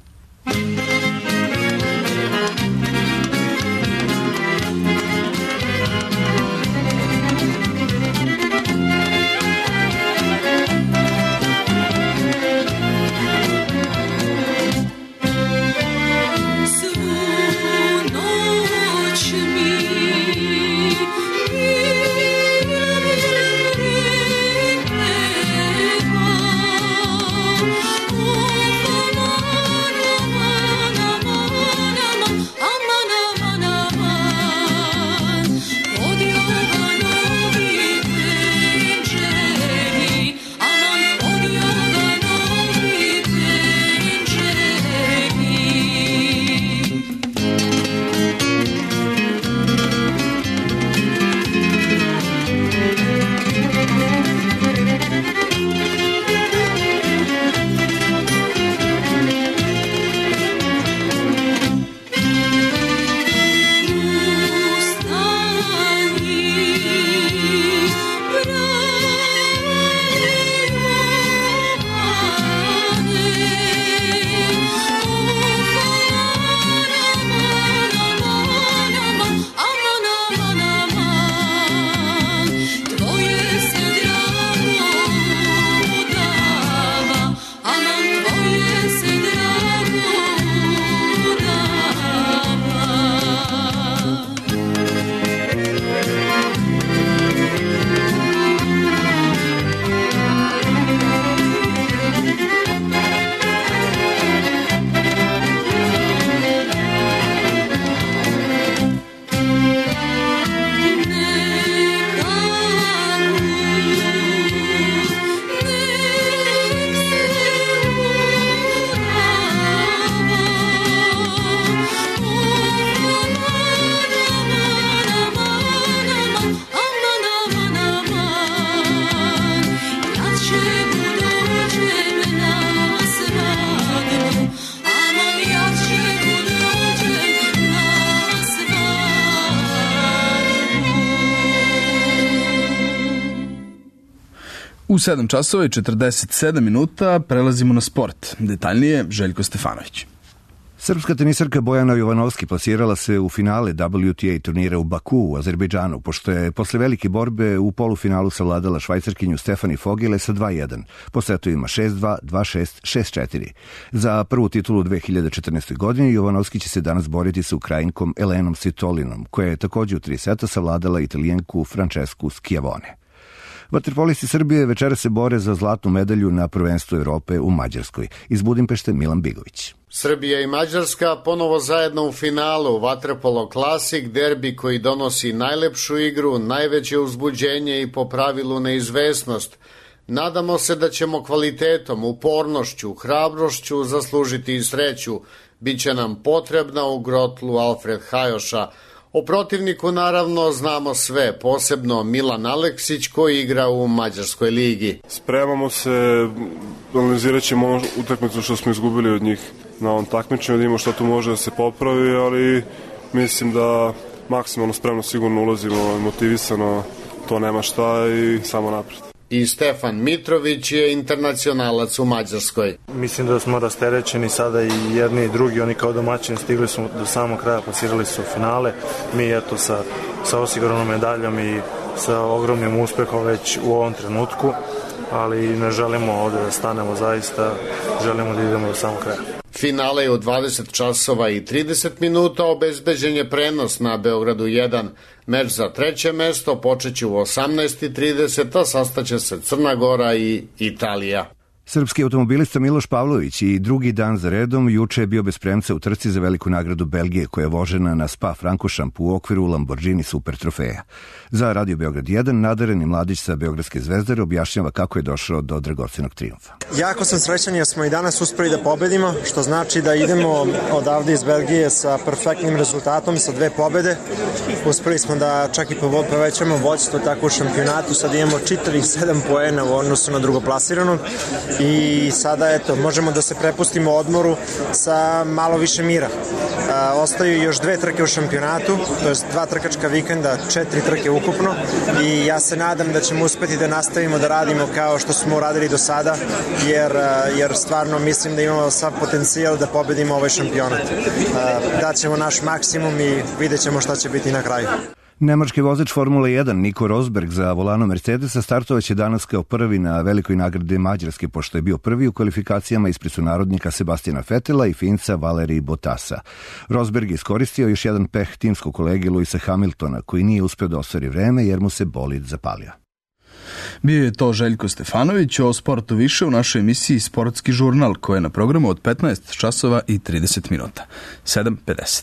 U 7 časova i 47 minuta prelazimo na sport. Detaljnije Željko Stefanović. Srpska tenisarka Bojana Jovanovski plasirala se u finale WTA turnira u Baku u Azerbejdžanu, pošto je posle velike borbe u polufinalu savladala Švajcarkinju Stefani Fogile sa 2-1, po setovima 6-2, 2-6, 6-4. Za prvu titulu u 2014. godini Jovanovski će se danas boriti sa Ukrajinkom Elenom Svitolinom, koja je također u 3 seta savladala Italijanku Francesku Schiavone. Vaterpolisti Srbije večera se bore za zlatnu medalju na prvenstvu Evrope u Mađarskoj. Iz Budimpešte Milan Bigović. Srbija i Mađarska ponovo zajedno u finalu Vaterpolo Klasik, derbi koji donosi najlepšu igru, najveće uzbuđenje i po pravilu neizvesnost. Nadamo se da ćemo kvalitetom, upornošću, hrabrošću zaslužiti i sreću. biće nam potrebna u grotlu Alfred Hajoša. O protivniku naravno znamo sve, posebno Milan Aleksić koji igra u Mađarskoj ligi. Spremamo se, analizirat ćemo utakmicu što smo izgubili od njih na ovom takmičenju, da imamo što tu može da se popravi, ali mislim da maksimalno spremno sigurno ulazimo, motivisano, to nema šta i samo napred. I Stefan Mitrović je internacionalac u Mađarskoj. Mislim da smo rasterećeni sada i jedni i drugi, oni kao domaćini stigli su do samog kraja, plasirali su finale. Mi eto sa osiguranom medaljom i sa ogromnim uspehom već u ovom trenutku, ali ne želimo ovde da stanemo zaista, želimo da idemo do samog kraja. Finale je u 20 časova i 30 minuta, obezbeđen je prenos na Beogradu 1. Meč za treće mesto počeće u 18:30, a sastaće se Crna Gora i Italija. Srpski automobilista Miloš Pavlović i drugi dan za redom juče je bio bez premca u trci za veliku nagradu Belgije koja je vožena na Spa-Francorchamps u okviru Lamborghini Super trofeja. Za Radio Beograd 1 nadareni mladić sa Beogradske Zvezdare objašnjava kako je došao do dragocenog trijumfa. Jako sam srećan jer smo i danas uspeli da pobedimo, što znači da idemo odavde iz Belgije sa perfektnim rezultatom, sa 2 pobede. Uspeli smo da čak i povećamo vođstvo tako u šampionatu, sad imamo čitavih 7 poena u odnosu na drugoplasiranog. I sada, eto, možemo da se prepustimo odmoru sa malo više mira. Ostaju još 2 trke u šampionatu, to je 2 trkačka vikenda, 4 trke ukupno i ja se nadam da ćemo uspeti da nastavimo da radimo kao što smo uradili do sada, jer stvarno mislim da imamo sav potencijal da pobedimo ovaj šampionat. Daćemo naš maksimum i vidjet ćemo šta će biti na kraju. Nemački vozač Formule 1 Nico Rosberg za volanom Mercedesa startovaće danas kao prvi na velikoj nagradi Mađarske, pošto je bio prvi u kvalifikacijama ispred sunarodnika Sebastina Vettela i Finca Valerija Bottasa. Rosberg je iskoristio još jedan peh timskog kolege Luisa Hamiltona, koji nije uspeo da ostvari vreme jer mu se bolid zapalio. Bio je to Željko Stefanović, o sportu više u našoj emisiji Sportski žurnal, koja je na programu od 15 časova i 30 minuta. 7:50.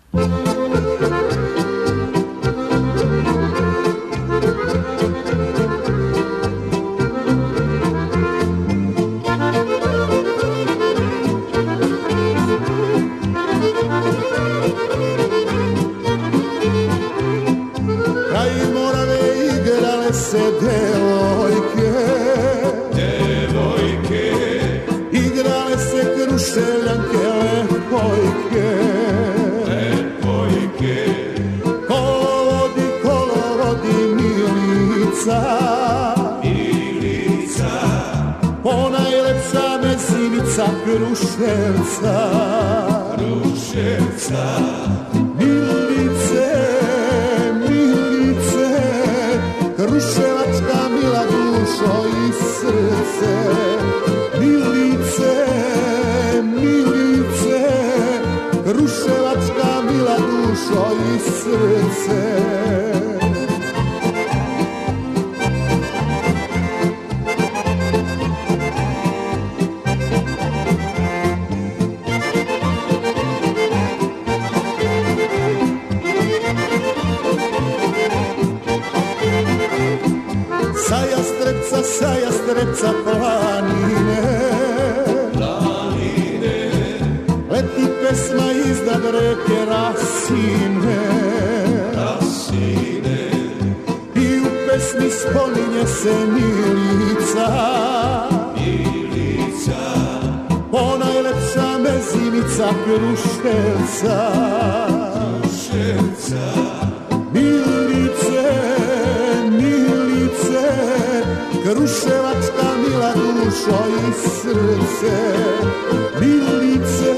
Igrale se krušeljanke lepojke, kolovodi Milica, ponajlepša mezinica Kruševca, Milice, Kruševačka mila dušo i srce, Milice, Kruševačka mila dušo i srce. Sa Jastrepca planine, leti pesma iznad reke Rasine, i u pesmi spominje se Milica, ponajlepša mezinica Kruševca, Kruševačka mila dušo i srce, Milice,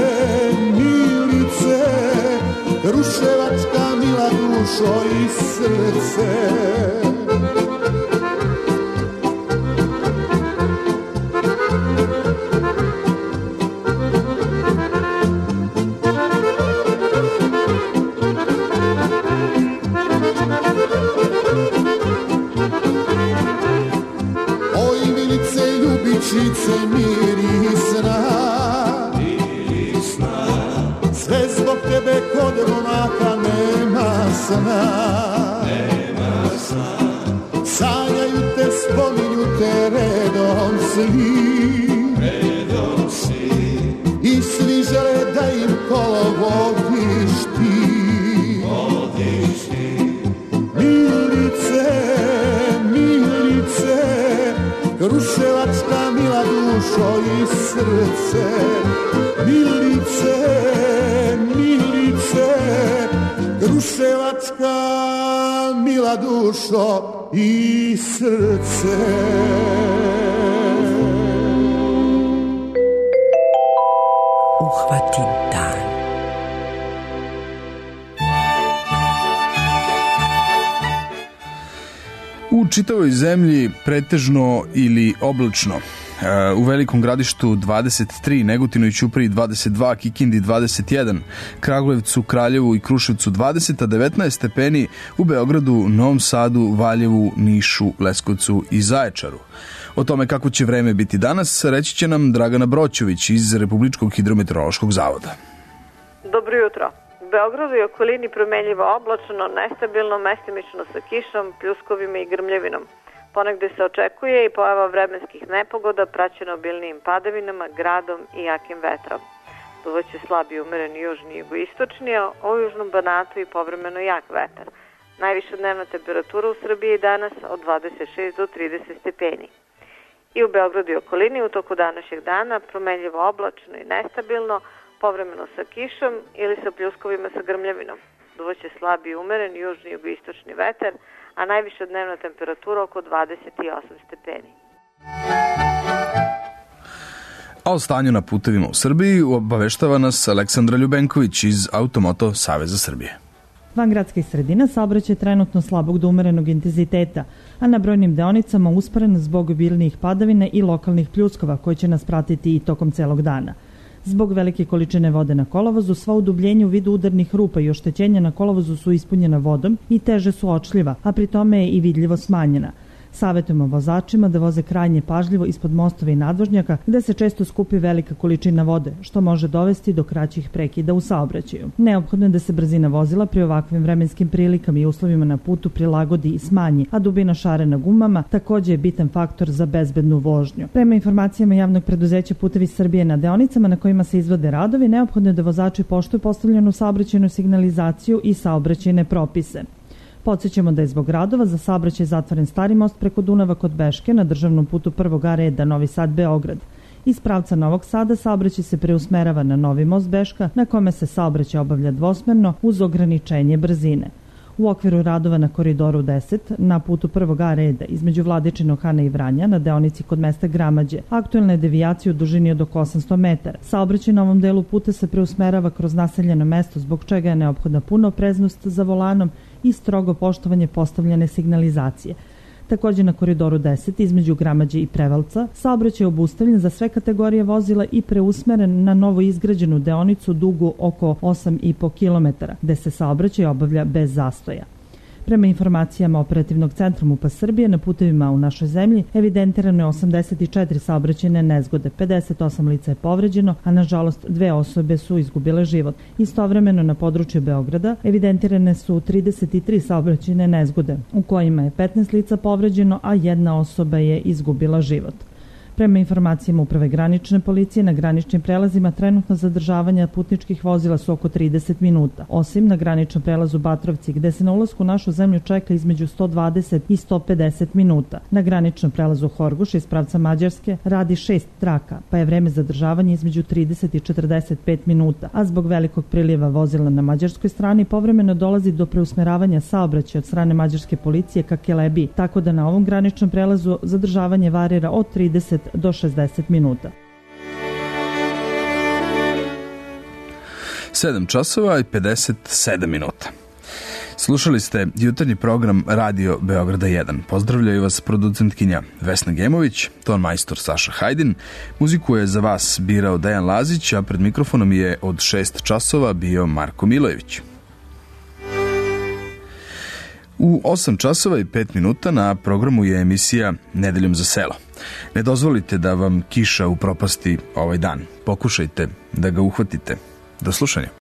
Kruševačka mila dušo i srce. Ljubičice mirisna, sve zbog tebe kod momaka nema sna, sanjaju te, spominju te redom svi, i svi žele da srce, Milice, Milice, Kruševačka mila dušo i srce. Uhvati dan. U čitavoj zemlji pretežno ili oblačno. U Velikom Gradištu 23, Negotinu i Ćupriji 22, Kikindi 21, Kragujevcu, Kraljevu i Kruševcu 20, a 19 stepeni u Beogradu, Novom Sadu, Valjevu, Nišu, Leskovcu i Zaječaru. O tome kako će vreme biti danas reći će nam Dragana Broćović iz Republičkog hidrometeorološkog zavoda. Dobro jutro. U Beogradu i okolini promenljivo oblačno, nestabilno, mestimično sa kišom, pljuskovima i grmljevinom. Ponegde se očekuje i pojava vremenskih nepogoda praćena obilnijim padavinama, gradom i jakim vetrom. Duvaće slab i umereni južni i jugoistočni, a u južnom Banatu i povremeno jak vetar. Najviša dnevna temperatura u Srbiji danas od 26 do 30 stepeni. I u Beogradu i okolini u toku današnjeg dana promenljivo oblačno i nestabilno, povremeno sa kišom ili sa pljuskovima sa grmljavinom. Duvaće slab i umeren južni i jugoistočni vetar, a najviša dnevna temperatura oko 28 stepeni. A o stanju na putevima u Srbiji obaveštava nas Aleksandra Ljubenković iz Automoto Saveza Srbije. Van gradskih sredina saobraćaj trenutno slabog do umerenog intenziteta, a na brojnim deonicama usporen zbog obilnijih padavina i lokalnih pljuskova koji će nas pratiti i tokom celog dana. Zbog velike količine vode na kolovozu, sva udubljenja u vidu udarnih rupa i oštećenja na kolovozu su ispunjena vodom i teže su očljiva, a pri tome je i vidljivo smanjena. Savetujemo vozačima da voze krajnje pažljivo ispod mostova i nadvožnjaka gde se često skupi velika količina vode, što može dovesti do kraćih prekida u saobraćaju. Neophodno je da se brzina vozila pri ovakvim vremenskim prilikama i uslovima na putu prilagodi i smanji, a dubina šare na gumama takođe je bitan faktor za bezbednu vožnju. Prema informacijama javnog preduzeća Putevi Srbije, na deonicama na kojima se izvode radovi, neophodno je da vozači poštuju postavljenu saobraćajnu signalizaciju i saobraćajne propise. Podsećamo da je zbog radova za saobraćaj zatvoren stari most preko Dunava kod Beške na državnom putu prvog A reda Novi Sad-Beograd. Iz pravca Novog Sada saobraćaj se preusmerava na Novi most Beška, na kome se saobraćaj obavlja dvosmerno uz ograničenje brzine. U okviru radova na koridoru 10 na putu prvog A reda između Vladičinog Hana i Vranja na deonici kod mesta Gramađe aktuelne devijacije u dužini od oko 800 metara. Saobraćaj na ovom delu puta se preusmerava kroz naseljeno mesto, zbog čega je neophodna puna opreznost za volanom i strogo poštovanje postavljene signalizacije. Takođe na koridoru 10 između Gramađe i Prevalca saobraćaj je obustavljen za sve kategorije vozila i preusmeren na novo izgrađenu deonicu dugu oko 8,5 km, gde se saobraćaj obavlja bez zastoja. Prema informacijama Operativnog centra MUP-a Srbije, na putevima u našoj zemlji evidentirano je 84 saobraćajne nezgode, 58 lica je povređeno, a nažalost 2 osobe su izgubile život. Istovremeno na području Beograda evidentirane su 33 saobraćajne nezgode, u kojima je 15 lica povređeno, a 1 osoba je izgubila život. Prema informacijama Uprave granične policije, na graničnim prelazima trenutno zadržavanja putničkih vozila su oko 30 minuta, osim na graničnom prelazu Batrovci, gde se na ulasku u našu zemlju čeka između 120 i 150 minuta. Na graničnom prelazu Horgoš iz pravca Mađarske radi 6 traka, pa je vreme zadržavanja između 30 i 45 minuta, a zbog velikog prilijeva vozila na mađarskoj strani povremeno dolazi do preusmeravanja saobraćaja od strane mađarske policije ka Kelebiji, tako da na ovom graničnom prelazu zadržavanje varira od 30 do 60 minuta. 7 časova i 57 minuta. Slušali ste jutarnji program Radio Beograda 1. Pozdravljaju vas producentkinja Vesna Gemović, ton majstor Saša Hajdin. Muziku je za vas birao Dejan Lazić, a pred mikrofonom je od 6 časova bio Marko Milojević. U 8 časova i 5 minuta na programu je emisija Nedeljom za selo. Ne dozvolite da vam kiša upropasti ovaj dan. Pokušajte da ga uhvatite. Do slušanja.